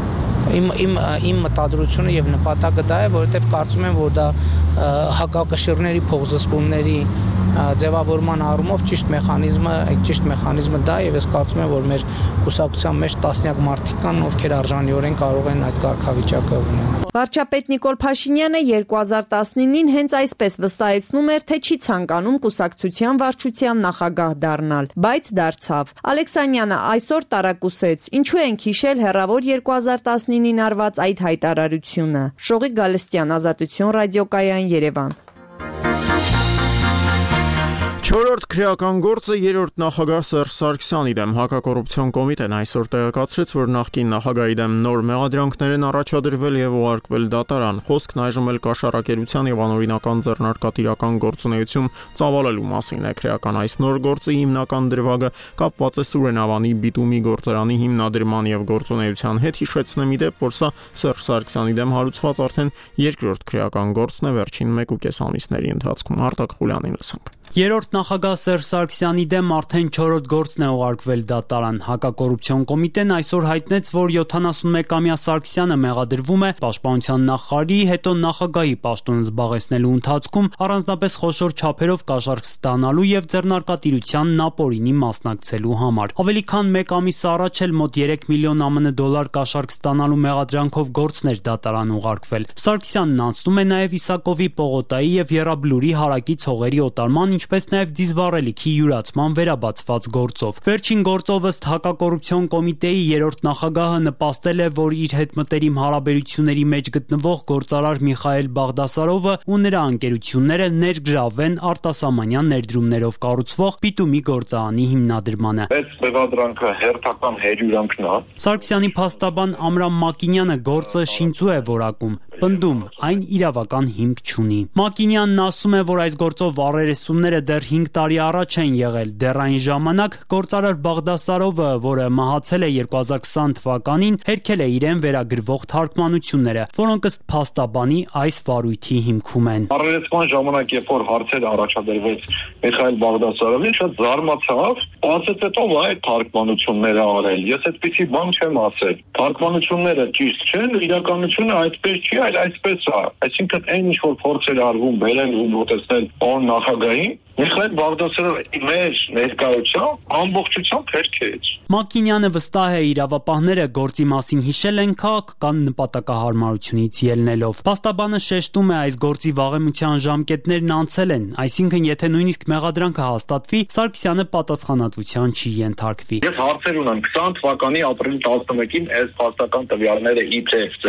Իմ իմ իմ մտադրությունը եւ նպատակը դա է, որովհետեւ կարծում եմ, որ դա հակակշիռների փոխզսպումների ձևավորման առումով ճիշտ մեխանիզմը, ճիշտ մեխանիզմը դա եւ ես կարծում եմ, որ մեր կուսակցության մեջ տասնյակ մարդիկ կան, ովքեր արժանիորեն կարող են այդ կարգավիճակը ունենալ։ Վարչապետ Նիկոլ Փաշինյանը երկու հազար տասնինին հենց այսպես վստահեցնում էր, թե չի ցանկանում կուսակցության վարչության նախագահ դառնալ, բայց դարձավ։ Ալեքսանյանը այսօր տարակուսեց. ինչու են հիշել հեռավոր երկու հազար տասնինին արված այդ հայտարարությունը։ Շողիկ Գալստյան, Ազատություն ռադիոկայան, Երևան։ Չորրորդ քրեական գործը երրորդ նախագահ Սերժ Սարգսյանի դեմ հակակոռուպցիոն կոմիտեն այսօր տեղեկացրեց, որ նախկին նախագահի դեմ նոր մեղադրանքներ են առաջադրվել եւ ուղարկվել դատարան։ Խոսքն այժմ էլ կաշառակերության եւ անօրինական ձեռնարկատիրական գործունեություն ծավալելու մասին է։ Քրեական այս նոր գործի հիմնական դրվագը կապված է Սուրեն Ավանի բիտումի գործարանի հիմնադրման եւ գործունեության հետ։ Հիշեցնեմ ի դեպ, որ սա Սերժ Սարգսյանի դեմ հարուցված արդեն երկրորդ քրեական գործն է վերջին մեկ ու կես ամիսների ընթացքում։ Արտակ Խուլյանին լսենք։ Երրորդ նախագահ Սերժ Սարգսյանի դեմ արդեն չորրորդ գործն է ուղարկվել դատարան։ Հակակոռուպցիոն կոմիտեն այսօր հայտնեց, որ յոթանասունմեկամյա Սարգսյանը մեղադրվում է պաշտպանության նախարարի, հետո նախագահի պաշտոնը զբաղեցնելու ընթացքում առանձնապես խոշոր չափերով կաշառք ստանալու եւ ձեռնարկատիրության նապորինի մասնակցելու համար։ Ավելի քան մեկ ամիս առաջ էլ մոտ երեք միլիոն ԱՄՆ դոլար կաշառք ստանալու մեղադրանքով գործներ դատարան ուղարկվել։ Սարգսյանն անցնում է նաեւ Իսակովի Պողոտայի եւ Եռաբլուրի հարակից հողերի օտարման, ինչպես նաև դիզվառելիքի յուրացման վերաբացված գործով։ Վերջին գործով ըստ հակակոռուպցիոն կոմիտեի երրորդ նախագահը նպաստել է, որ իր հետ մտերիմ հարաբերությունների մեջ գտնվող գործարար Միխայել Բաղդասարովը ու նրա ընկերությունները ներգրավեն արտասահմանյան ներդրումներով կառուցվող Պիտումի գործարանի հիմնադրմանը։ Այս բևադրանքը հերթական հերյուրանքն է։ Սարգսյանի փաստաբան Ամրամ Մակինյանը գործը շինծու է որակում, պնդում այն իրավական հիմք չունի։ Մակինյանն ասում է, որ այս գործով առերեսումները դեռ հինգ տարի առաջ են եղել։ Դեռ այն ժամանակ գործարար Բաղդասարովը, որը մահացել է երկու հազար քսան թվականին, հերքել է իրեն վերագրվող թարգմանությունները, որոնք ըստ փաստաբանի այս վարույթի հիմքում են։ Առերեսման ժամանակ, երբ որ հարցեր առաջադրվեց Միխայել Բաղդասարովին, շատ զարմացավ, ասեց հետո այդ թարգմանությունները արել։ Ես այդպիսի բան չեմ ասել։ Թարգմանությունները ճիշտ չեն, իրականությունը այդպես չի, այլ այսպես է։ Այսինքն այն ինչ որ փորձեր արվում բերել ու մոտեցնել ոն նախագահին, Միխայել Բաղդասարովը մեր ներկայությամբ ամբողջությամբ հերքեց։ Մակինյանը վստահ է, իրավապահները գործի մասին հիշել են քաղաքական նպատակահարմարությունից ելնելով։ Փաստաբանը շեշտում է, այս գործի վաղեմության ժամկետներն անցել են, այսինքն եթե նույնիսկ մեղադրանքը հաստատվի, Սարգսյանը պատասխանատվության չի ենթարկվի։ Ես հարցեր ունեմ քսան թվականի ապրիլի տասնմեկին այս փաստական տվյալները իբրև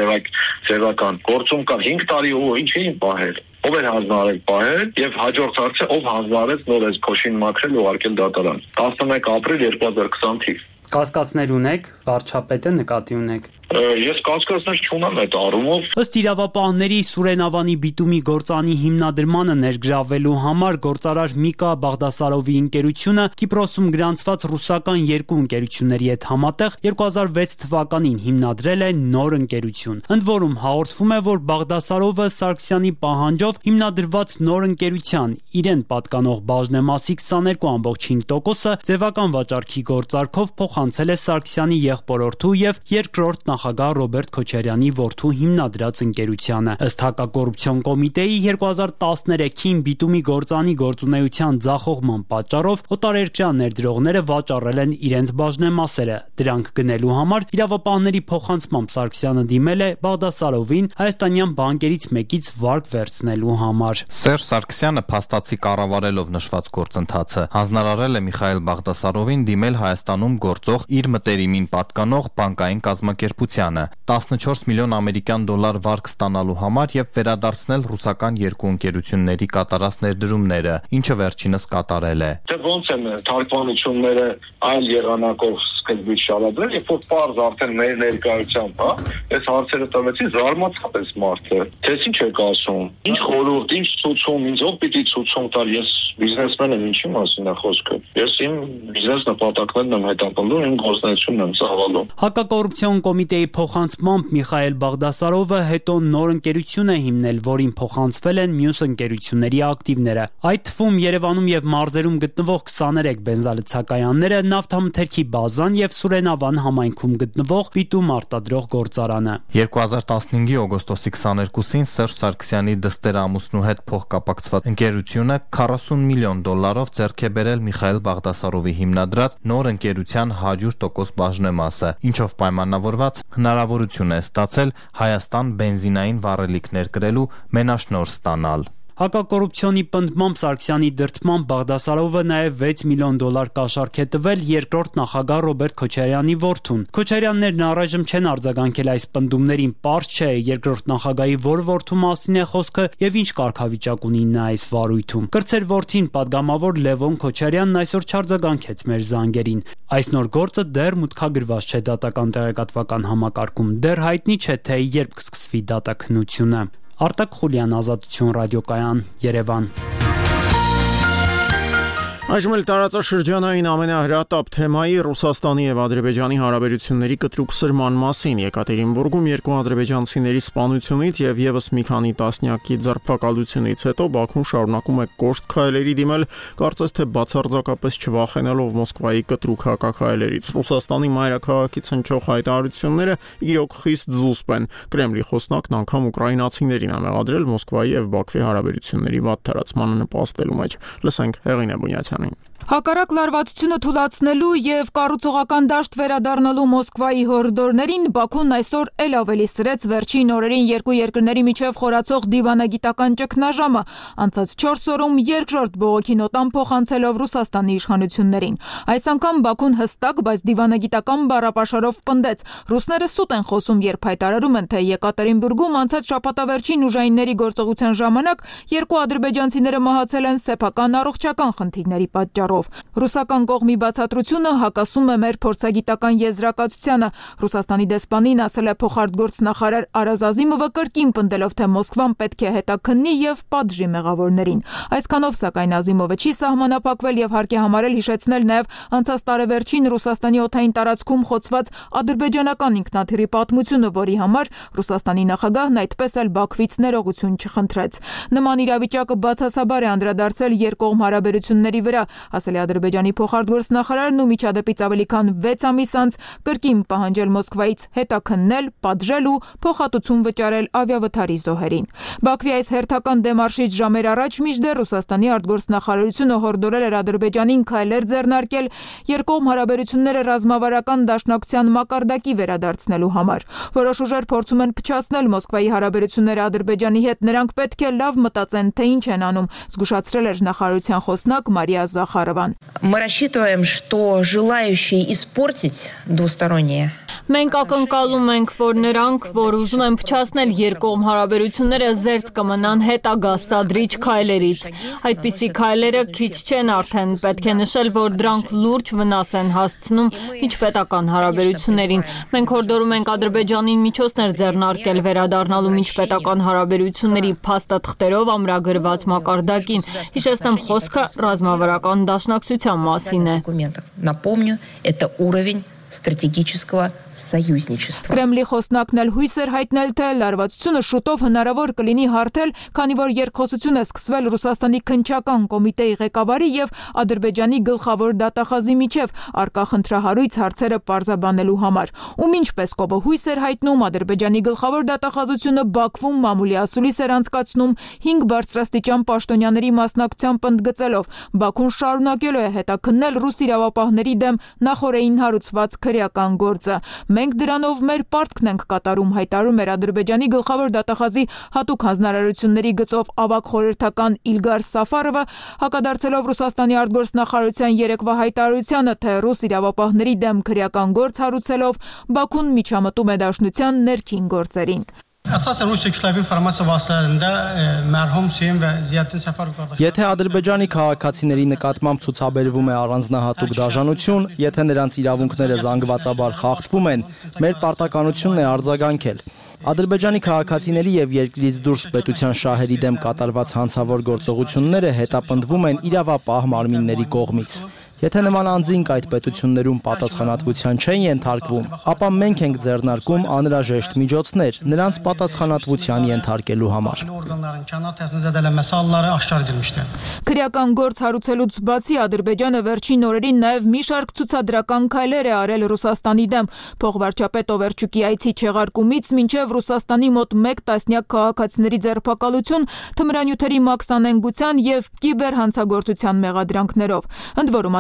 ձևական գործում կան հինգ տարի ու ինչի են պահել։ Ով էր հանձնարարել պահել եւ հաջորդ հարցը ով հանձնարարեց նոր այս փոշին մաքրել ու արկել դատարան։ տասնմեկ ապրիլ երկու հազար քսան թիվ։ Կասկածներ ունեք, վարչապետը նկատի ունեք։ Ես կասկածներ չունեմ այդ առումով։ Ըստ իրավապահների Սուրեն Ավանի բիտումի գործանի հիմնադրմանը ներգրավելու համար գործարար Միկա Բաղդասարովի ընկերությունը Կիպրոսում գրանցված ռուսական երկու ընկերությունների հետ համատեղ երկու հազար վեց թվականին հիմնադրել է նոր ընկերություն։ Ընդ որում հաղորդվում է, որ Բաղդասարովը Սարգսյանի պահանջով հիմնադրված նոր ընկերության իրեն պատկանող բաժնեմասի քսաներկու կόμμα հինգ տոկոսը ձևական վաճառքի գործարքով փոխանցել է Սարգսյանի եղբորորդու եւ երկրորդ նախագահ Ռոբերտ Քոչարյանի որդու հիմնադրած ընկերությանը։ Ըստ հակակոռուպցիոն կոմիտեի երկու հազար տասներեքին բիտումի գործանի գործունեության ձախողման պատճառով օտարերկրյա ներդրողները վաճառել են իրենց բաժնեմասերը։ Դրանք գնելու համար իրավապահների փոխանցմամբ Սարգսյանը դիմել է Բաղդասարովին հայաստանյան բանկերից մեկից վարկ վերցնելու համար։ Սերժ Սարգսյանը փաստացի կառավարելով նշված գործընթացը հանձնարարել է Միխայել Բաղդասարովին դիմել Հայաստանում գործող իր մտերիմին պատկանող բանկային կազմակերպությանը տասնչորս միլիոն ամերիկյան դոլար վարկ ստանալու համար եւ վերադարձնել ռուսական երկու ընկերությունների կատարած ներդրումները, ինչը վերջինս կատարել է։ Դե ոնց են թարգմանությունները այլ եղանակով սկզբից շարադրել, երբ որ պարզ արդեն մեր ներկայությամբ, հա, այս հարցերը տվեցի զարմացավ այս մարդը։ Թե ինչ եք ասում։ Ինչ խորհուրդ, ինչ ցուցում, ինձ ով պիտի ցուցում տալ, ես բիզնեսմեն եմ, ինչի մասին է խոսքը։ Ես իմ բիզնես նպատակներն եմ հետապնդում, իմ գործունեությունն եմ ծավալում։ Հակակոռուպցիոն կոմիտեի փոխանցմամբ Միխայել Բաղդասարովը հետո նոր ընկերություն է հիմնել, որին փոխանցվել են մյուս ընկերությունների ակտիվները։ Այդ թվում Երևանում եւ մարզերում գտնվող քսաներեք բենզալցակայանները, նավթամթերքի բազան եւ Սուրեն Ավան համայնքում գտնվող Պիտում արտադրող գործարանը։ երկու հազար տասնհինգի օգոստոսի քսաներկուսին Սերժ Սարգսյանի դստեր ամուսնու հետ փոխկապակցված ընկերությունը քառասուն միլիոն դոլարով ձեռք է բերել Միխայել Բաղդասարովի հիմնադրած նոր ընկերության հարյուր տոկոս բաժնեմասը, ինչով պայմանավորված հնարավորություն է ստացել Հայաստան բենզինային վառելիքներ կրելու մենաշնորհ ստանալ։ Հակակոռուպցիոնի պնդմամբ Սարգսյանի դրդմամբ Բաղդասարովը նաև վեց միլիոն դոլար կաշառք է տվել երկրորդ նախագահ Ռոբերտ Քոչարյանի որդուն։ Քոչարյաններն առայժմ չեն արձագանքել այս պնդումներին, պարզ չէ երկրորդ նախագահի որ որդու մասին է խոսքը եւ ինչ կարգավիճակ ունի նա այս վարույթում։ Կրծեր որդին падգամավոր Լևոն Քոչարյանն այսօր չարձագանքեց մեր զանգերին։ Այս նոր գործը դեռ մուտքագրված չէ դատական տեղեկատվական համակարգում, դեռ հայտնի չէ թե երբ կսկսվի դատաքննությունը։ Արտակ Խուլյան, Ազատություն ռադիոկայան, Երևան։ Այժմ էլ տարածաշրջանային ամենահրատապ թեմայի Ռուսաստանի եւ Ադրբեջանի հարաբերությունների կտրուկ սրման մասին Եկատերինբուրգում երկու ադրբեջանցիների սպանությունից եւ եւս մի քանի տասնյակի ձերբակալությունից հետո Բաքուն շարունակում է կոշտ քայլերի դիմել, կարծես թե բացարձակապես չվախենալով Մոսկվայի կտրուկ հակաքայլերից։ Ռուսաստանի մայրաքաղաքից հնչող հայտարարությունները իրոք խիստ զուսպ են։ Կրեմլի խոսնակն անգամ ուկրաինացիներին է մեղադրել Մոսկվայի եւ Բաքվի հարաբերությունների վատ թարացմանը նպաստելու մեջ։ Լսենք Հեղինե Բունյացյանին։ Հակառակ լարվածությունը թույլատնելու եւ կառուցողական դաշտ վերադառնալու Մոսկվայի հորդորներին Բաքուն այսօր ել ավելի սրեց վերջին օրերին երկու երկրների միջև խորացող դիվանագիտական ճգնաժամը, անցած չորս օրում երկրորդ բողոքի նոտան փոխանցելով Ռուսաստանի իշխանություններին։ Այս անգամ Բաքուն հստակ, բայց դիվանագիտական բառապաշարով պնդեց. ռուսները սուտ են խոսում, երբ հայտարարում են, թե Եկատերինբուրգում անցած շաբաթավերջին ուժայինների գործողության ժամանակ երկու ադրբեջանցիները մահացել են սեփական առողջական խնդիրների պատճառով։ Ռուսական կողմի բացատրությունը հակասում է մեր փորձագիտական եզրակացությանը։ Ռուսաստանի դեսպանին ասել է փոխարտգործնախարար Արազ Ազիմովը կրկին պնդելով, թե Մոսկվան պետք է հետաքննի եւ պատժի մեղավորներին։ Այսքանով, սակայն, Ազիմովը չի սահմանափակվել եւ հարկ է համարել հիշեցնել նաեւ անցած տարեվերջին Ռուսաստանի օդային տարածքում խոցված ադրբեջանական ինքնաթիռի պատմությունը, որի համար Ռուսաստանի նախագահն այդպես էլ Բաքվից ներողություն չխնդրեց։ Նման իրավիճակը բացասաբար է անդրադարձել երկկողմ հարաբերությունների վրա, ասել է Ադրբեջանի փոխարտգործնախարարն ու միջադեպից ավելի քան վեց ամիս անց կրկին պահանջել Մոսկվայից հետաքննել, պատժել ու փոխհատուցում վճարել ավիավթարի զոհերին։ Բաքվի այս հերթական դեմարշից ժամեր առաջ մինչդեռ Ռուսաստանի արտգործնախարարությունը հորդորել էր Ադրբեջանին քայլեր ձեռնարկել երկկողմ հարաբերությունները ռազմավարական դաշնակցության մակարդակի վերադարձնելու համար։ Որոշ ուժեր փորձում են փչացնել Մոսկվայի հարաբերությունները Ադրբեջանի հետ, նրանք պետք է լավ մտածեն, թե ինչ են անում, զգուշացրել էր նախարարության խոսնակ Մարիա Զախարովան։ Мы рассчитываем, что желающие испортить двусторонние Մենք ակնկալում ենք, որ նրանք, որ ուզում են փչացնել երկկողմ հարաբերությունները, զերծ կմնան հետագա սադրիչ քայլերից։ Այդպիսի քայլերը քիչ չեն արդեն, պետք է նշել, որ դրանք լուրջ վնաս են հասցնում միջպետական հարաբերություններին։ Մենք հորդորում ենք Ադրբեջանին միջոցներ ձեռնարկել վերադառնալու միջպետական հարաբերությունների փաստաթղթերով ամրագրված մակարդակին։ Հիշեցնեմ, խոսքը ռազմավարական դաշնակցության մասին է։ Напомню, это уровень стратегического союзничества. Կրեմլի խոսնակն էլ հույս էր հայտնել, թե լարվածությունը շուտով հնարավոր կլինի հարթել, քանի որ երկխոսություն է սկսվել Ռուսաստանի քննչական կոմիտեի ղեկավարի եւ Ադրբեջանի գլխավոր դատախազի միջև արկա խնդրահարույց հարցերը պարզաբանելու համար։ Ում ինչպես կովը հույս էր հայտնում, Ադրբեջանի գլխավոր դատախազությունը Բաքվում մամուլի ասուլիս էր անցկացնում հինգ բարձրաստիճան պաշտոնյաների մասնակցությամբ ընդգծելով. Բաքուն շարունակելու է հետաքննել ռուս իրավապահների դեմ նախորդին հարուցված քրեական գործը։ Մենք դրանով մեր պարտքն ենք կատարում, հայտարարում էր Ադրբեջանի գլխավոր դատախազի հատուկ հանձնարարությունների գծով ավագ խորհրդական Իլգար Սաֆարովը, հակադարձելով Ռուսաստանի արտգործնախարարության երեկվա հայտարարությանը, թե ռուս իրավապահների դեմ քրեական գործ հարուցելով Բաքուն միջամտում է դաշնության ներքին գործերին։ Əsasən Rusiya kütləvi informasiya vasitələrində mərhum Hüseyn və Ziyəddin Səfərov qardaşlar. Եթե Ադրբեջանի քաղաքացիների նկատմամբ ցուցաբերվում է առանձնահատուկ դաշնություն, եթե նրանց իրավունքները զանգվածաբար խախտվում են, մեր պարտականությունն է արձագանքել։ Ադրբեջանի քաղաքացիների եւ երկրից դուրս պետության շահերի դեմ կատարված հանցավոր գործողությունները հետապնդվում են իրավապահ մարմինների կողմից։ Եթե նման անձինք այդ պետություններում պատասխանատվության չեն ենթարկվում, ապա մենք ենք ձեռնարկում անհրաժեշտ միջոցներ նրանց պատասխանատվության ենթարկելու համար։ Քրեական գործ հարուցելուց բացի Ադրբեջանը վերջին օրերին նաև մի շարք ցուցադրական քայլեր է արել Ռուսաստանի դեմ։ Փոխվարչապետ Օվերչուկի այցի չեղարկումից մինչև Ռուսաստանի մոտ մեկ տասնյակ քաղաքացիների ձերբակալություն, թմրանյութերի մաքսանենգության եւ կիբերհանցագործության մեղադրանքներով։ Ընդ որում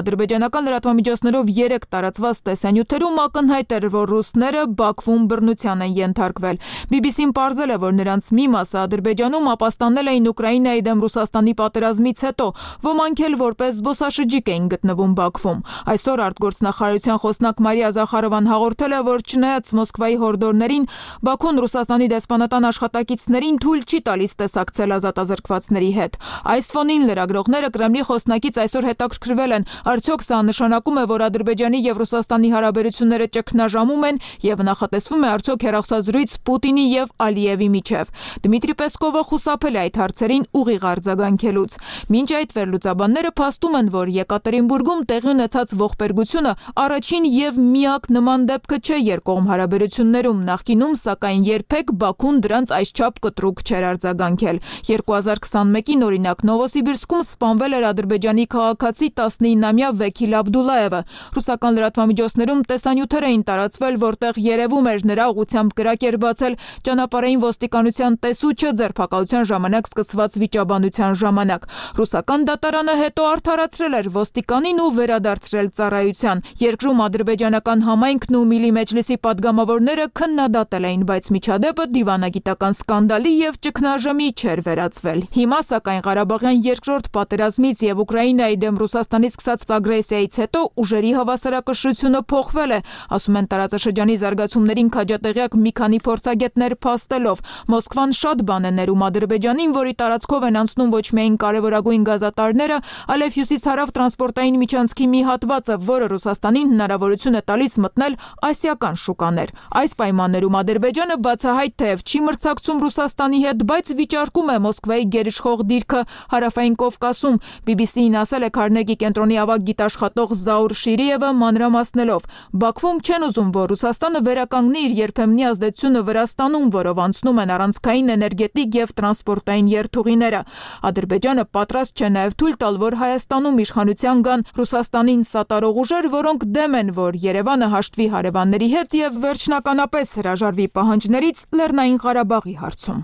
ադրբեջանական լրատվամիջոցներով երեք տարածված տեսանյութերում ակնհայտ էր, որ ռուսները Բաքվում բռնության են ենթարկվել։ բի բի սին պարզել է, որ նրանց մի մասը Ադրբեջանում ապաստանել էին Ուկրաինայի դեմ Ռուսաստանի պատերազմից հետո, ոմանք էլ որպես զբոսաշրջիկ էին գտնվում Բաքվում։ Այսօր արտգործնախարարության խոսնակ Մարիա Զախարովան հաղորդել է, որ չնայած Մոսկվայի հորդորներին, Բաքուն Ռուսաստանի դեսպանատան աշխատակիցներին թույլ չի տալիս տեսակցել ազատազրկվածների հետ։ Այս ֆոնին լրագրողները Կրեմլի խոսնակից այսօր հետաքրքրվել են, արդյոք սա նշանակում է, որ Ադրբեջանի եւ Ռուսաստանի հարաբերությունները ճգնաժամում են եւ նախատեսվում է արդյոք հեռախոսազրույց Պուտինի եւ Ալիևի միջև։ Դմիտրի Պեսկովը խուսափել է այդ հարցերին ուղիղ արձագանքելուց։ Մինչ այդ վերլուծաբանները փաստում են, որ Եկատերինբուրգում տեղի ունեցած ողբերգությունը առաջին եւ միակ նման դեպքը չէ երկկողմ հարաբերություններում, նախկինում սակայն երբեք Բաքուն դրանց այսչափ կտրուկ չէր արձագանքել։ երկու հազար քսանմեկին օրինակ Նովոսիբիրսկում սպանվել էր Ադրբեջանի քաղաքացի տասնինամյա Վեքիլ Աբդուլլաևը։ Ռուսական լրատվամիջոցներում տեսանյութեր էին տարածվել, որտեղ երևում էր նրա ուղղությամբ կրակ էր բացել ճանապարհային ոստիկանության տեսուչը ձերբակալության ժամանակ սկսված վիճաբանության ժամանակ։ Ռուսական դատարանը հետո արդարացրել էր ոստիկանին ու վերադարձրել ծառայության։ Երկրում ադրբեջանական համայնքն ու Միլի Մեջլիսի падգամավորները քննադատել էին, բայց միջադեպը դիվանագիտական սկանդալի եւ ճգնաժամի չէր վերածվել։ Հիմա սակայն Ղարաբաղյան երկրորդ պատերազմից եւ Ուկրաինայի դեմ Ռուսաստանի սկսած ագրեսիայից հետո ուժերի հավասարակշռությունը փոխվել է, ասում են տարածաշրջանի զարգացումներին քաջատեղյակ մի քանի փորձագետներ փաստելով։ Մոսկվան շատ բան է ներում Ադրբեջանին, որի տարածքով են անցնում ոչ միայն կարևորագույն գազատարները, այլև հյուսիս-հարավ տրանսպորտային միջանցքի մի հատվածը, որը Ռուսաստանին հնարավորություն է տալիս մտնել ասիական շուկաներ։ Այս պայմաններում Ադրբեջանը բացահայտ թեև չի մրցակցում Ռուսաստանի հետ, բայց վիճարկում է Մոսկվայի գերիշխող դիրքը Հարավային Կովկասում։ բի բի սիին ասել է Քարնեգի կենտրոնի ավագ գիտաշխատող Զաուր Շիրիևը մանրամասնելով. Բաքվում չեն ուզում, որ Ռուսաստանը վերականգնի իր երբեմնի ազդեցությունը Վրաստանում, որով անցնում են առանցքային էներգետիկ եւ տրանսպորտային երթուղիները։ Ադրբեջանը պատրաստ չէ նաեւ թույլ տալ, որ Հայաստանում իշխանության գան Ռուսաստանին սատարող ուժեր, որոնք դեմ են, որ Երևանը հաշտվի հարևանների հետ եւ վերջնականապես հրաժարվի պահանջներից Լեռնային Ղարաբաղի հարցում։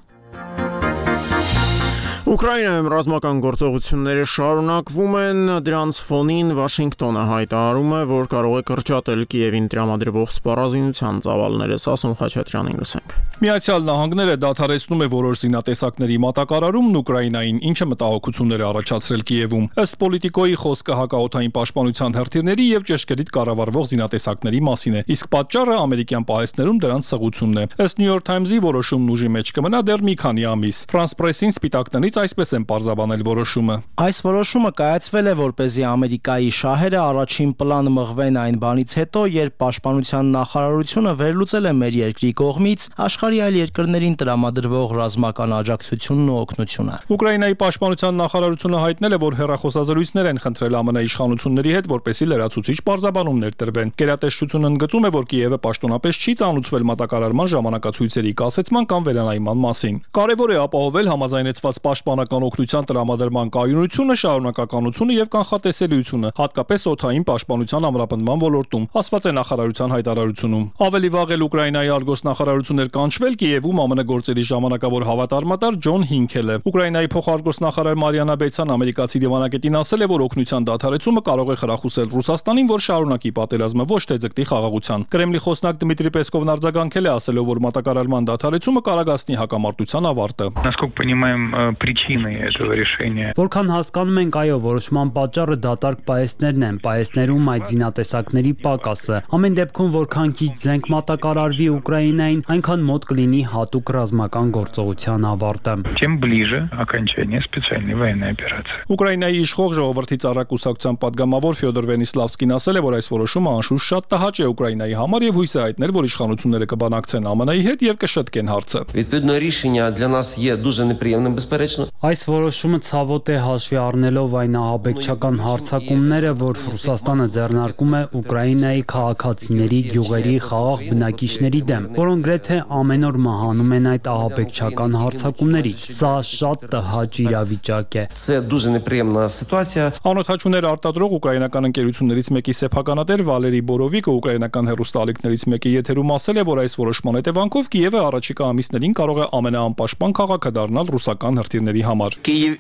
Ուկրաինայում ռազմական գործողությունները շարունակվում են, դրանց ֆոնին Վաշինգտոնը հայտարարում է, որ կարող է կրճատել Կիևին տրամադրվող սպառազինության ծավալները, Սասուն Խաչատրյանին լսենք։ Միացյալ Նահանգները դադարեցնում է որոշ զինատեսակների մատակարարումն Ուկրաինային, ինչը մտահոգություններ է առաջացրել Կիևում։ Ըստ Պոլիտիկոյի խոսքը հակաօդային պաշտպանության հրթիռների եւ ճշգրիտ կառավարվող զինատեսակների մասին է, իսկ պատճառը ամերիկյան պահեստներում դրանց սղությունն է։ Ըստ New York Times-ի որոշումն ուժի մեջ կմնա դեռ մի քանի ամիս։ France Press-ին սպիտակներից այսպես են պարզաբանել որոշումը։ Այս որոշումը կայացվել է, որպեսզի Ամերիկայի շահերը առաջին պլան մղվեն այն բանից հետո, երբ Պաշտպանության նախարարությունը վերլուծել է մեր երկրի կողմից աշխարհի այլ երկրներին տրամադրվող ռազմական աջակցությունն ու օգնությունը։ Ուկրաինայի Պաշտպանության նախարարությունը հայտնել է, որ հեռախոսազրույցներ են խնդրել ԱՄՆ իշխանությունների հետ, որպեսզի լրացուցիչ պարզաբանումներ տրվեն։ Գերատեսչությունն ընդգծում է, որ Կիևը պաշտոնապես չի ծանուցվել մատակարարման ժամանակացույցերի կասեցման կամ վերանայման մասին։ Կարևոր է ապահովել համաձայնեցված պաշտպանական օգնության տրամադրման կայունությունը, շարունակականությունը եւ կանխատեսելիությունը, հատկապես օդային պաշտպանության ամրապնդման ոլորտում, ասված է նախարարության հայտարարությունում։ Ավելի վաղ էլ Ուկրաինայի արտգործնախարարությունն էր կանչվել Կիևում ԱՄՆ գործերի ժամանակավոր հավատարմատար Ջոն Հինքելը։ Ուկրաինայի փոխարտգործնախարար Մարիանա Բեցան ամերիկացի դիվանագետին ասել է, որ օգնության դադարեցումը կարող է խրախուսել Ռուսաստանին, որ շարունակի պատերազմը, ոչ թե ձգտի խաղաղության։ Կրեմլի խոսնակ Դմիտրի Պեսկովն արձագանքել է, ասելով, որ մատակարարման դադարեցումը կարագացնի հակամարտության ավարտը։ Որքան հասկանում ենք, այո, որոշման պատճառը դատարկ պահեստներն են, պահեստներում այդ զինատեսակների պակասը։ Ամեն դեպքում, որքան քիչ զենք մատակարարվի Ուկրաինային, այնքան մոտ կլինի հատուկ ռազմական գործողության ավարտը։ Ուկրաինայի իշխող ժողովրդի ծառա կուսակցության падգամավոր Ֆյոդոր Վենիսլավսկին ասել է, որ այս որոշումը անշուշտ շատ տհաճ է Ուկրաինայի համար եւ հույս է հայտնել, որ իշխանությունները կբանակցեն ԱՄՆ-ի հետ եւ կշտկեն հարցը։ Այս որոշումը ցավոտ է հաշվի առնելով այն ահաբեկչական հարձակումները, որ Ռուսաստանը ձեռնարկում է Ուկրաինայի քաղաքացիների, գյուղերի, խաղաղ բնակիչների դեմ, որոնք գրեթե ամեն օր մահանում են այդ ահաբեկչական հարձակումներից։ Սա շատ տհաճ իրավիճակ է։ Անօթաչուներ արտադրող ուկրաինական ընկերություններից մեկի սեփականատեր Վալերի Բորովիկը ուկրաինական հեռուստաալիքներից մեկի եթերում ասել է, որ այս որոշման հետևանքով Կիևը առաջիկա ամիսներին կարող է ամենաանպաշտպան քաղաքը դառնալ ռուսական հրթիռների զինվորների համար։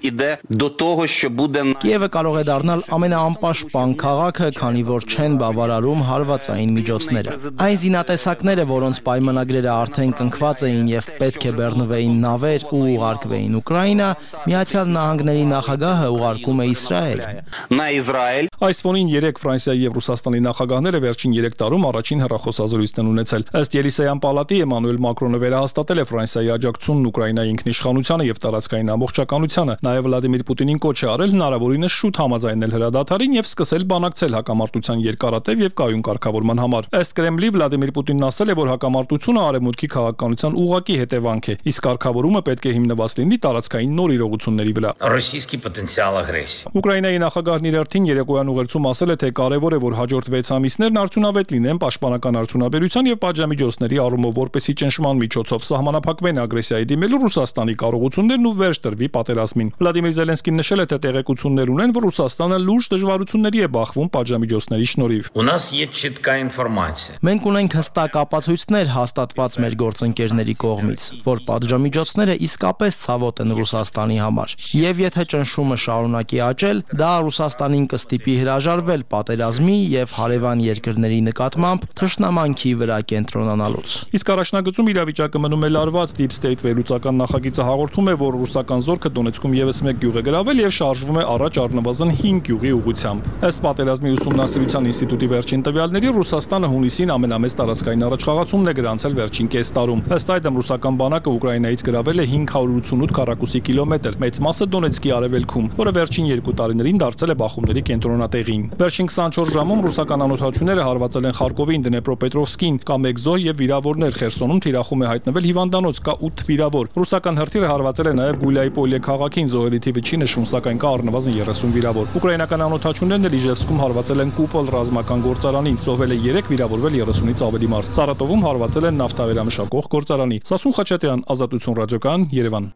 Կիևը կարող է դառնալ ամենաանպաշտպան քաղաքը, քանի որ չեն բավարարում հարվածային միջոցները։ Այն զինատեսակները, որոնց պայմանագրերը արդեն կնքված էին եւ պետք է բեռնվեին նավեր ու ուղարկվեին Ուկրաինա, Միացյալ Նահանգների նախագահը ուղարկում է Իսրայել։ Այս ֆոնին երեք Ֆրանսիայի եւ Ռուսաստանի նախագահները վերջին երեք տարում առաջին հեռախոսազրույցն են ունեցել։ Ըստ Ելիսեյան պալատի Էմանուել Մակրոնը վերահաստատել է Ֆրանսիայի աջակցությունն Ուկրաինայի ինքնիշխանությանը եւ տարածքային ամբողջականությանը։ Նաեւ Վլադիմիր Պուտինին կոչ է արել հնարավորինս շուտ համաձայնել հրադադարին եւ սկսել բանակցել հակամարտության երկարատև եւ կայուն կարգավորման համար։ Ըստ Կրեմլի Վլադիմիր Պուտինն ասել է, որ հակամարտությունը արևմուտքի քաղաքականության ուղղակի հետևանք է, իսկ կարգավորումը պետք է հիմնված լինի տարածքային նոր իրողությունների վրա։ Ուկրաինայի նախագահն իր արդեն երեկոյան ուղերձում ասել է, թե կարևոր է, որ հաջորդ վեց ամիսներն արդյունավետ լինեն պաշտպանական արդյունաբերության եւ պատժամիջոցների առումով, որպեսզի ճնշման միջոցով սահմանափակվեն ագրեսիայի դիմելու Ռուսաստանի կարողություններն ու վերջ տրվի պատերազմին։ Վլադիմիր Զելենսկին նշել է, թե տեղեկություններ ունեն, որ Ռուսաստանը լուրջ դժվարությունների է բախվում պատժամիջոցների շնորհիվ։ Մենք ունենք հստակ ապացույցներ հաստատված մեր գործընկերների կողմից, որ պատժամիջոցները իսկապես ցավոտ են Ռուսաստանի համար։ Եվ եթե ճնշումը շարունակի աճել, դա Ռուսաստանին կստիպի հրաժարվել պատերազմի եւ հարևան երկրների նկատմամբ թշնամանքի վրա կենտրոնանալուց։ Իսկ առաջնագծում իրավիճակը մնում է լարված։ Deep State վերլուծական նախագիծը հաղորդում է, որ ռուսական զորքը Դոնեցկում եւս մեկ գյուղ է գրավել եւ շարժվում է առաջ առնվազն հինգ գյուղի ուղղությամբ։ Ըստ պատերազմի ուսումնասիրության ինստիտուտի վերջին տվյալների Ռուսաստանը հունիսին ամենամեծ տարածքային առաջխաղացումն է գրանցել վերջին կես տարում։ Ըստ այդմ ռուսական բանակը Ուկրաինայից գրավել է հինգ հարյուր ութսունութ քառակուսի կիլոմետր, մեծ մասը Դոնեցկի արևելքում, որը վերջին երկու տարիներին դարձել է բախումների կենտրոնատեղին։ Վերջին քսանչորս ժամում ռուսական անօթաչուները հարվածել են Խարկովին, Դնեպրոպետրովսկին, կա մեկ զոհ եւ վիրավորներ։ Խերսոնում թիրախում է հայտնվել հիվանդանոց, կա ութ վիրավոր։ Ռուսական հրթիռը հարվածել է նաեւ Գուլիայպոլիե քաղաքին, զոհերի թիվը չի նշվում, սակայն կա առնվազն երեսուն վիրավոր։ Ուկրաինական անօթաչուներն էլ Իժևսկում հարվածել են Կուպոլ ռազմական գործարանին, զոհվել է երեք, վիրավորվել երեսունից ավելի մարդ։ Սարատովում հարվածել են նավթավերամշակող գործարանի։ Սասուն Խաչատյան, Ազատություն ռադիոկայան, Երևան։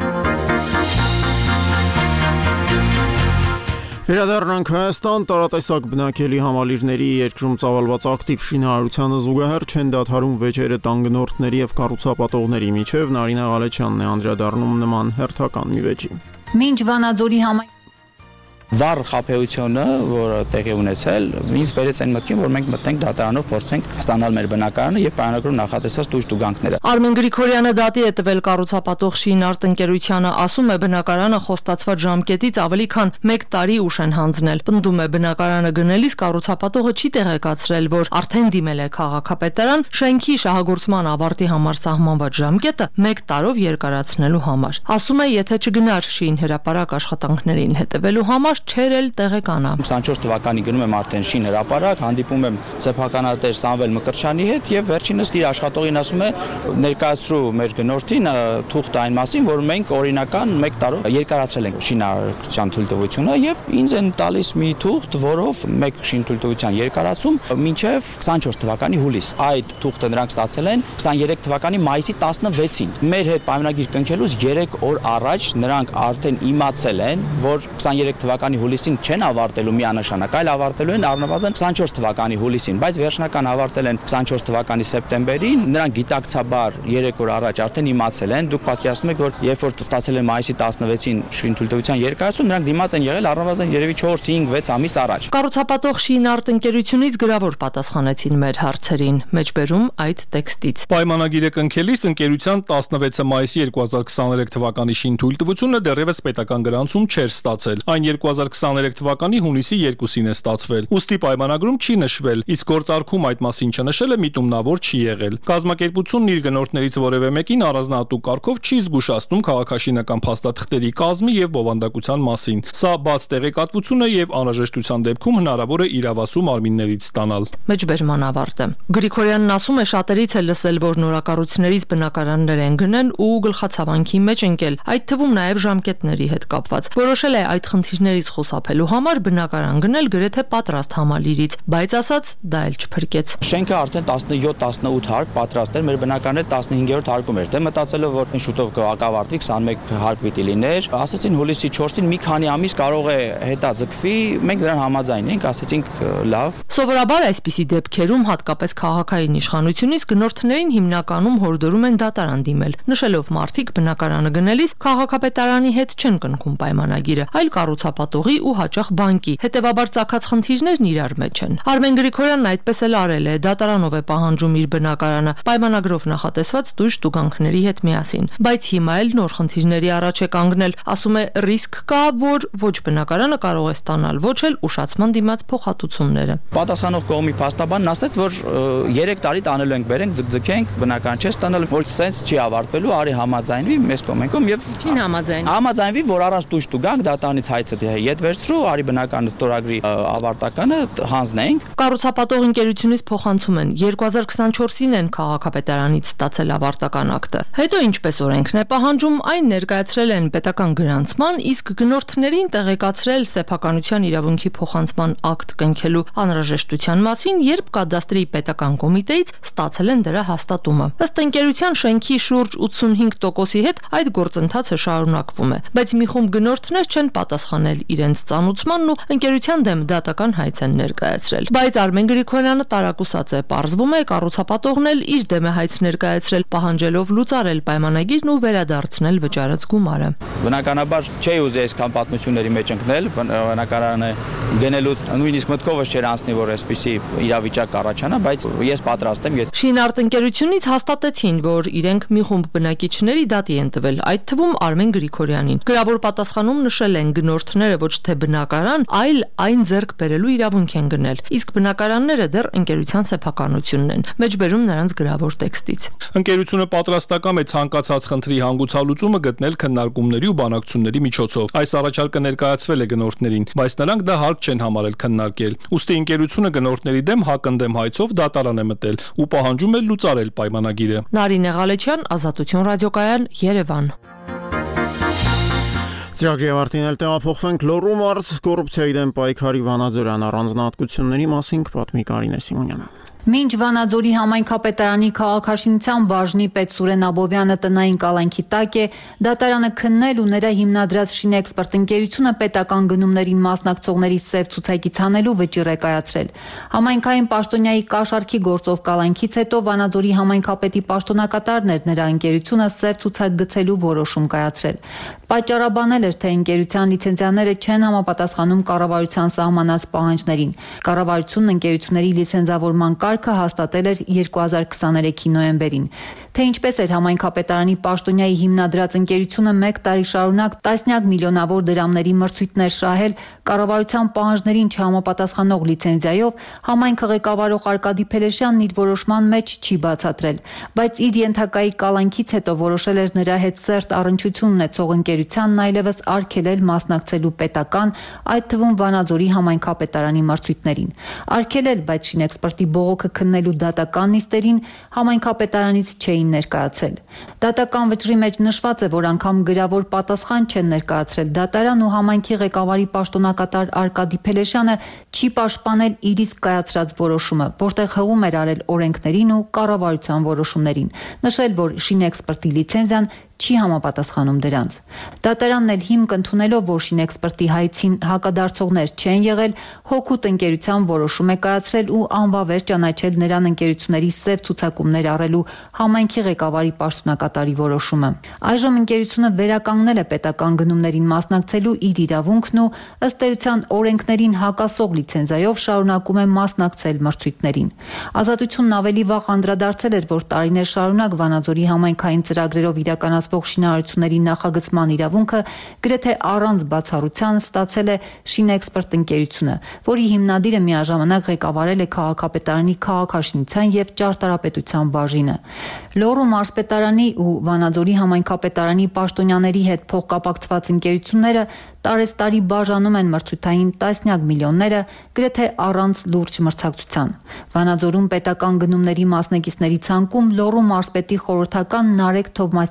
Վերադառնանք Հայաստան, տարատեսակ բնակելի համալիրների երկրում ծավալված ակտիվ շինարարությանը զուգահեռ չեն դադարում վեճերը տանգնորդների եւ կառուցապատողների միջև։ Նարինե Ղալեչյանն է անդրադառնում նման հերթական մի վեճի։ Մինչ Վանաձորի համայնքի վառ խաբեությունը, որը տեղի ունեցել, ինձ բերեց այն մտքին, որ մենք մտնենք դատարանով փորձենք ստանալ մեր բնակարանը եւ պայմանագրում նախատեսած տուժտուգանքները։ Արմեն Գրիգորյանը դատի է տվել կառուցապատող Շինարտ ընկերությանը, ասում է բնակարանը խոստացված ժամկետից ավելի քան մեկ տարի ուշ են հանձնել։ Պնդում է բնակարանը գնելիս կառուցապատողը չի տեղեկացրել, որ արդեն դիմել է քաղաքապետարան շենքի շահագործման ավարտի համար սահմանված ժամկետը մեկ տարով երկարացնելու համար։ Ասում է, եթե չգնար շին հրապարակ աշխատանքներին հետևելու համար չէր էլ տեղեկանա։ քսանչորս թվականի գնում եմ արդեն շին հրապարակ, հանդիպում եմ սեփականատեր Սամվել Մկրտչյանի հետ եւ վերջինս իր աշխատողին ասում է ներկայացրու մեր գնորդին թուղթ այն մասին, որ մենք օրինական մեկ տարով երկարացրել ենք շինարարության թույլտվությունը եւ ինձ են տալիս մի թուղթ, որով մեկ շին թույլտվության երկարացում մինչեւ քսանչորս թվականի հուլիս։ Այդ թուղթը նրանք ստացել են քսաներեք թվականի մայիսի տասնվեցին։ Մեր հետ պայմանագիր կնքելուց երեք օր առաջ նրանք արդեն իմացել են, որ քսաներեք թվականի հուլիսին չեն ավարտելու միանշանակ, այլ ավարտելու են առնվազն քսանչորս թվականի հուլիսին, բայց վերջնական ավարտել են քսանչորս թվականի սեպտեմբերին։ Նրանք գիտակցաբար երեք օր առաջ արդեն իմացել են, դուք պատկերացնում եք, որ երբ որ ստացել են մայիսի տասնվեցին շինթույլտվության երկարացում, նրանք դիմաց են եղել առնվազն երևի չորս հինգ վեց ամիս առաջ։ Կառուցապատող Շինարտ ընկերությունից գրավոր պատասխանեցին մեր հարցերին, մեջբերում այդ տեքստից։ Պայմանագիրը կնքելիս ընկերության տասնվեցը մայիսի երկու հազար քսաներեք թվականի շինթույլտվությունը դեռևս պետական գրանցում չէր ստացել։ Այն երկու հազար քսաներեք թվականի հունիսի երկուսին է ստացվել։ Ուստի պայմանագրում չի նշվել, իսկ գործարքում այդ մասին չնշելը միտումնավոր չի եղել։ Կազմակերպությունն իր գնորդներից որևէ մեկին առանձնահատուկ կարգով չի զգուշացնում քաղաքաշինական փաստաթղթերի կազմի եւ բովանդակության մասին։ Սա բաց տեղեկատվություն է եւ անհրաժեշտության դեպքում հնարավոր է իրավասու մարմիններից ստանալ։ Մեջբերման ավարտը։ Գրիգորյանն ասում է, շատերից է լսել, որ նորակառուցներից բնակարաններ են գնել ու գլխացավանքի մեջ ընկել, այդ թվում նաեւ ժամկետների հետ կապված։ Որոշել է այդ խնդիրներից խուսափելու համար բնակարան գնել գրեթե պատրաստ համալիրից, բայց ասաց դա էլ չփրկեց։ Շենքը արդեն տասնյոթ տասնութ հարկ պատրաստ էր, մեր բնակարանը տասնհինգերորդ հարկում էր։ Դե մտածելով որ շուտով կավարտվի քսանմեկ հարկ պիտի լիներ, ասացին հուլիսի չորսին մի քանի ամիս կարող է հետաձգվի, մենք դրան համաձայն էինք, ասացինք լավ։ Սովորաբար այսպիսի դեպքերում հատկապես քաղաքային իշխանությունից գնորդներին հիմնականում հորդորում են դատարան դիմել, նշելով մարդիկ բնակարանը գնելիս քաղաքապետարանի հետ չեն կնքում պայմանագիրը, այլ կառուցապատողի ու հաճախ բանկի, հետևաբար ծագած խնդիրներն իրար մեջ են։ Արմեն Գրիգորյանն այդպես էլ արել է, դատարանով է պահանջում իր բնակարանը, պայմանագրով նախատեսված տույժ տուգանքների հետ միասին, բայց հիմա էլ նոր խնդիրների առաջ է կանգնել, ասում է ռիսկ կա, որ ոչ բնակարանը կարող է ստանալ, ոչ էլ ուշացման դիմաց փոխհատուցումները։ Պատասխանող կողմի փաստաբանն ասաց, որ երեք տարի տանելու ենք, բերենք, ձգձգենք, բնական չէ ստանալ, որ սենց չի ավարտվելու, արի համաձայնվի, մեզ կողմենքով եւ Չին համաձայնվի։ Համաձայնվի, որ առանց տույժ տուգանք դատարանից հայցը ետ վերցրու, արի բնական ստորագրի ավարտականը հանձնենք։ Կառուցապատող ընկերությունից փոխանցում են երկու հազար քսանչորսին են քաղաքապետարանից ստացել ավարտական ակտը։ Հետո ինչպես օրենքն է պահանջում, այն ներկայացրել են պետական գրանցման, իսկ գնորդներին տեղեկացրել սեփականության իրավունքի փոխանցման ակտ կնքելու անհրաժեշտության մասին, երբ կադաստրի պետական կոմիտեից ստացել են դրա հաստատումը։ Ըստ ընկերության շենքի շուրջ ութսունհինգ տոկոսի հետ այդ գործընթացը շարունակվում է, բայց մի խումբ գնորդներ չեն պատասխանել իրենց ծանուցմանն ու ընկերության դեմ դատական հայց են ներկայացրել։ Բայց Արմեն Գրիգորյանը տարակուսած է, պարզվում է կառուցապատողն էլ իր դեմ է հայց ներկայացրել, պահանջելով լուծարել պայմանագիրն ու վերադարձնել վճարած գումարը։ Բնականաբար չէի ուզի այսքան պատմությունների մեջ ընկնել, բնակարանը գնելուց նույնիսկ մտքովս չէր անցնի, որ այսպիսի իրավիճակ կառաջանա, բայց ես պատրաստ եմ։ Շինարտ ընկերությունից հաստատեցին, որ իրենք մի խումբ բնակիչների դատի են տվել, այդ թվում Արմեն Գրիգորյանին։ Գրավոր պատասխանում նշել են գնորդները ոչ թե բնակարան, այլ այն ձեռք բերելու իրավունք են գնել, իսկ բնակարանները դեռ ընկերության սեփականությունն են։ Մեջբերում նրանց գրավոր տեքստից։ Ընկերությունը պատրաստական է ցանկացած խնդրի հանգուցալուծումը գտնել քննարկումների ու բանակցությունների միջոցով։ Այս առաջարկը ներկայացվել է գնորդներին, բայց նրանք դա հարկ չեն համարել քննարկել։ Ուստի ընկերությունը գնորդների դեմ հակընդդեմ հայցով դատարան է մտել ու պահանջում է լուծարել պայմանագիրը։ Նարինե Ղալեչյան, Ազատություն ռադիոկայան, Երևան։ Ծրագրի ավարտին էլ տեղափոխվենք Լոռու մարզ կոռուպցիայի դեմ պայքարի վանաձորյան առանձնահատկությունների մասին կպատմի Կարինե Սիմոնյանը։ Մինչ Վանաձորի համայնքապետարանի քաղաքաշինության բաժնի պետ Սուրեն Աբովյանը տնային կալանքի տակ է, դատարանը քննել ու նրա հիմնադրած Շինեքսպերտ ընկերությունը պետական գնումներին մասնակցողների սև ցուցակից հանելու վճիռ է կայացրել։ Համայնքային պաշտոնյայի կաշառքի գործով կալանքից հետո Վանաձորի համայնքապետի պաշտոնակատարն էր նրա ընկերությունը սև ցուցակ գցելու որոշում կայացրել։ Պատճառաբանել էր, թե ընկերության լիցենզիաները չեն համապատասխանում կառավարության սահմանած պահանջներին։ Կառավարությունն ընկերությունների լիցենզավորման կարգը հաստատել էր երկու հազար քսաներեքի նոյեմբերին։ Թե ինչպես էր համայնքապետարանի պաշտոնյայի հիմնադրած ընկերությունը մեկ տարի շարունակ տասնյակ միլիոնավոր դրամների մրցույթներ շահել կառավարության պահանջներին չհամապատասխանող լիցենզիայով, համայնքը ղեկավարող Արկադի Փելեշյանն իր որոշման մեջ չի բացատրել, բայց իր ենթակայի կալանքից հետո որոշել էր նրա հետ սերտ առնչություն ունեցող ընկերությանն այլևս արգելել մասնակցելու պետական, այդ թվում Վանաձորի համայնքապետարանի մրցույթներին։ Արգելել, բայց Շինեքսպերտի բողոքը քննելու դատական նիստերին համայնքապետարանից չէին ներկայացել։ Դատական վճռի մեջ նշված է, որ անգամ գրավոր պատասխան չեն ներկայացրել դատարան ու համայնքի ղեկավարի պաշտոնակատար Արկադի Փելեշյանը չի պաշտպանել իր իսկ կայացրած որոշումը, որտեղ հղում էր արել օրենքներին ու կառավարության որոշումներին, նշել, որ Շինեքսպերտի լիցենզիան չի համապատասխանում դրանց։ Դատարանն էլ հիմք ընդունելով, որ Շինեքսպերտի հայցին հակադարձողներ չեն եղել, հօգուտ ընկերության որոշում է կայացրել ու անվավեր ճանաչել նրան ընկերությունների սև ցուցակումներ առելու համայնքի ղեկավարի պաշտոնակատարի որոշումը։ Այժմ ընկերությունը վերականգնել է պետական գնումներին մասնակցելու իր իրավունքն ու ըստ էության օրենքներին հակասող լիցենզիայով շարունակում է մասնակցել մրցույթներին։ Ազատությունն ավելի վաղ անդրադարձել էր, որ տարիներ շարունակ Վանաձորի համայնքային ծրագրերով իրականացված շինարարությունների նախագծման իրավունքը գրեթե առանց բացառության ստացել է Շինեքսպերտ ընկերությունը, որի հիմնադիրը միաժամանակ ղեկավարել է քաղաքապետարանի քաղաքաշինության եւ ճարտարապետության բաժինը։ Լոռու մարզպետարանի ու Վանաձորի համայնքապետարանի պաշտոնյաների հետ փոխկապակցված ընկերությունները տարեստարի բաժանում են մրցութային տասնյակ միլիոնները գրեթե առանց լուրջ մրցակցության։ Վանաձորում պետական գնումների մասնակիցների ցանկում Լոռու մարզպետի խորհրդական Նարեկ Թովմասյանին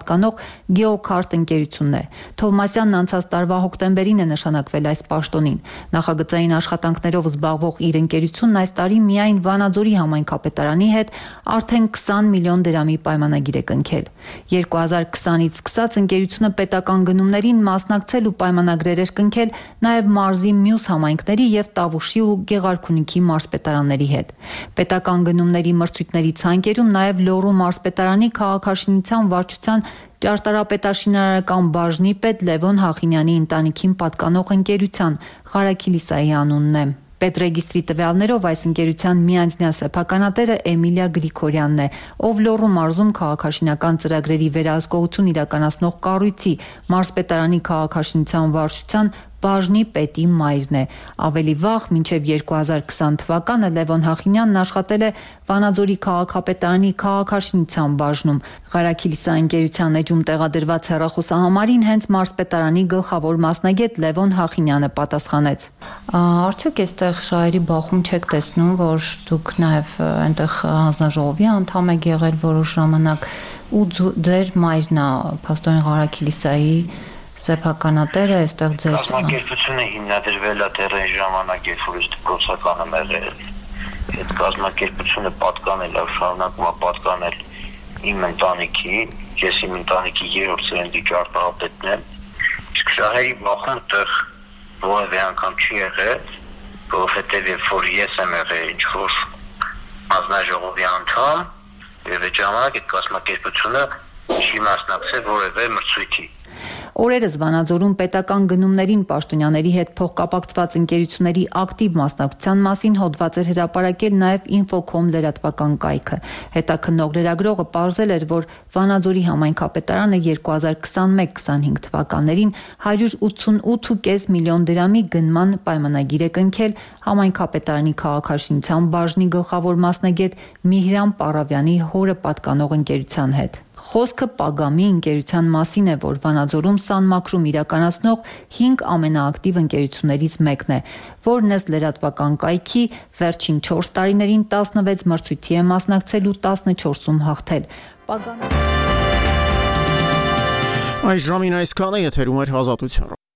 պատկանող Geocard ընկերությունն է։ Թովմասյանն անցած տարվա հոկտեմբերին է նշանակվել այս պաշտոնին։ Նախագծային աշխատանքներով զբաղվող իր ընկերությունն այս տարի միայն Վանաձորի համայնքապետարանի հետ արդեն քսան միլիոն դրամի պայմանագիր է կնքել։ երկու հազար քսանից սկսած ընկերությունը պետական գնումներին մասնակցել ու պայմանագրեր էր կնքել նաև մարզի մյուս համայնքների եւ Տավուշի ու Գեղարքունիքի մարզպետարանների հետ։ Պետական գնումների մրցույթների ցանկերում նաև Լոռու մարզպետարանի քաղաքաշինության վարչության ճարտարապետաշինարարական բաժնի պետ Լևոն Հախինյանի ընտանիքին պատկանող ընկերության Ղարաքիլիսայի անունն է։ Պետրեգիստրի տվյալներով այս ընկերության միանձնյա սեփականատերը Էմիլիա Գրիգորյանն է, ով Լոռու մարզում քաղաքաշինական ծրագրերի վերահսկողություն իրականացնող կառույցի մարզպետարանի քաղաքաշինության վարչության բաժնի պետի մայրն է։ Ավելի վաղ, մինչև երկու հազար քսան թվականը Լևոն Հախինյանն աշխատել է Վանաձորի քաղաքապետարանի քաղաքաշինության բաժնում։ Ղարաքիլիսա ընկերության էջում տեղադրված հեռախոսահամարին հենց մարզպետարանի գլխավոր մասնագետ Լևոն Հախինյանը պատասխանեց. Արդյոք այստեղ շահերի բախում չեք տեսնում, որ դուք նաև այնտեղ հանձնաժողովի անդամ եք եղել որոշ ժամանակ ու ձեր մայրն է փաստորեն Ղարաքիլիսայի սեփականատերը այստեղ ձեր կազմակերպությունը հիմնադրվել է դեռ այն ժամանակ, երբ որ իսկ գործականը եղել։ Այդ կազմակերպությունը պատկանել է, շարունակում է պատկանել իմ ընտանիքի, ես իմ ընտանիքի երրորդ սերնդի ճարտարապետն եմ։ Իսկ շահերի բախում տեղ որևէ անգամ չի եղել, որովհետև երբ որ ես եմ եղել ինչ-որ հանձնաժողովի անդամ, եւ այդ ժամանակ այդ կազմակերպությունը չի մասնակցել որևէ մրցույթի։ Օրերս Վանաձորում պետական գնումներին պաշտոնյաների հետ փոխկապակցված ընկերությունների ակտիվ մասնակցության մասին հոդված էր հրապարակել նաև Infocom լրատվական կայքը։ Հետաքննող լրագրողը պարզել էր, որ Վանաձորի համայնքապետարանը երկու հազար քսանմեկ քսանհինգ թվականներին հարյուր ութսունութ կόμμα պենս միլիոն դրամի գնման պայմանագիր է կնքել համայնքապետարանի քաղաքաշինության բաժնի գլխավոր մասնագետ Միհրան Պարավյանի հորը պատկանող ընկերության հետ։ Խոսքը Պագամի ընկերության մասին է, որ Վանաձորում Սանմակրում իրականացնող հինգ ամենաակտիվ ընկերություններից մեկն է, որն ըստ լրատվական կայքի վերջին չորս տարիներին տասնվեց մրցույթի է մասնակցել ու տասնչորսում հաղթել։ Պագամի Այս ժամին այսքանը եթերում էր Ազատություն։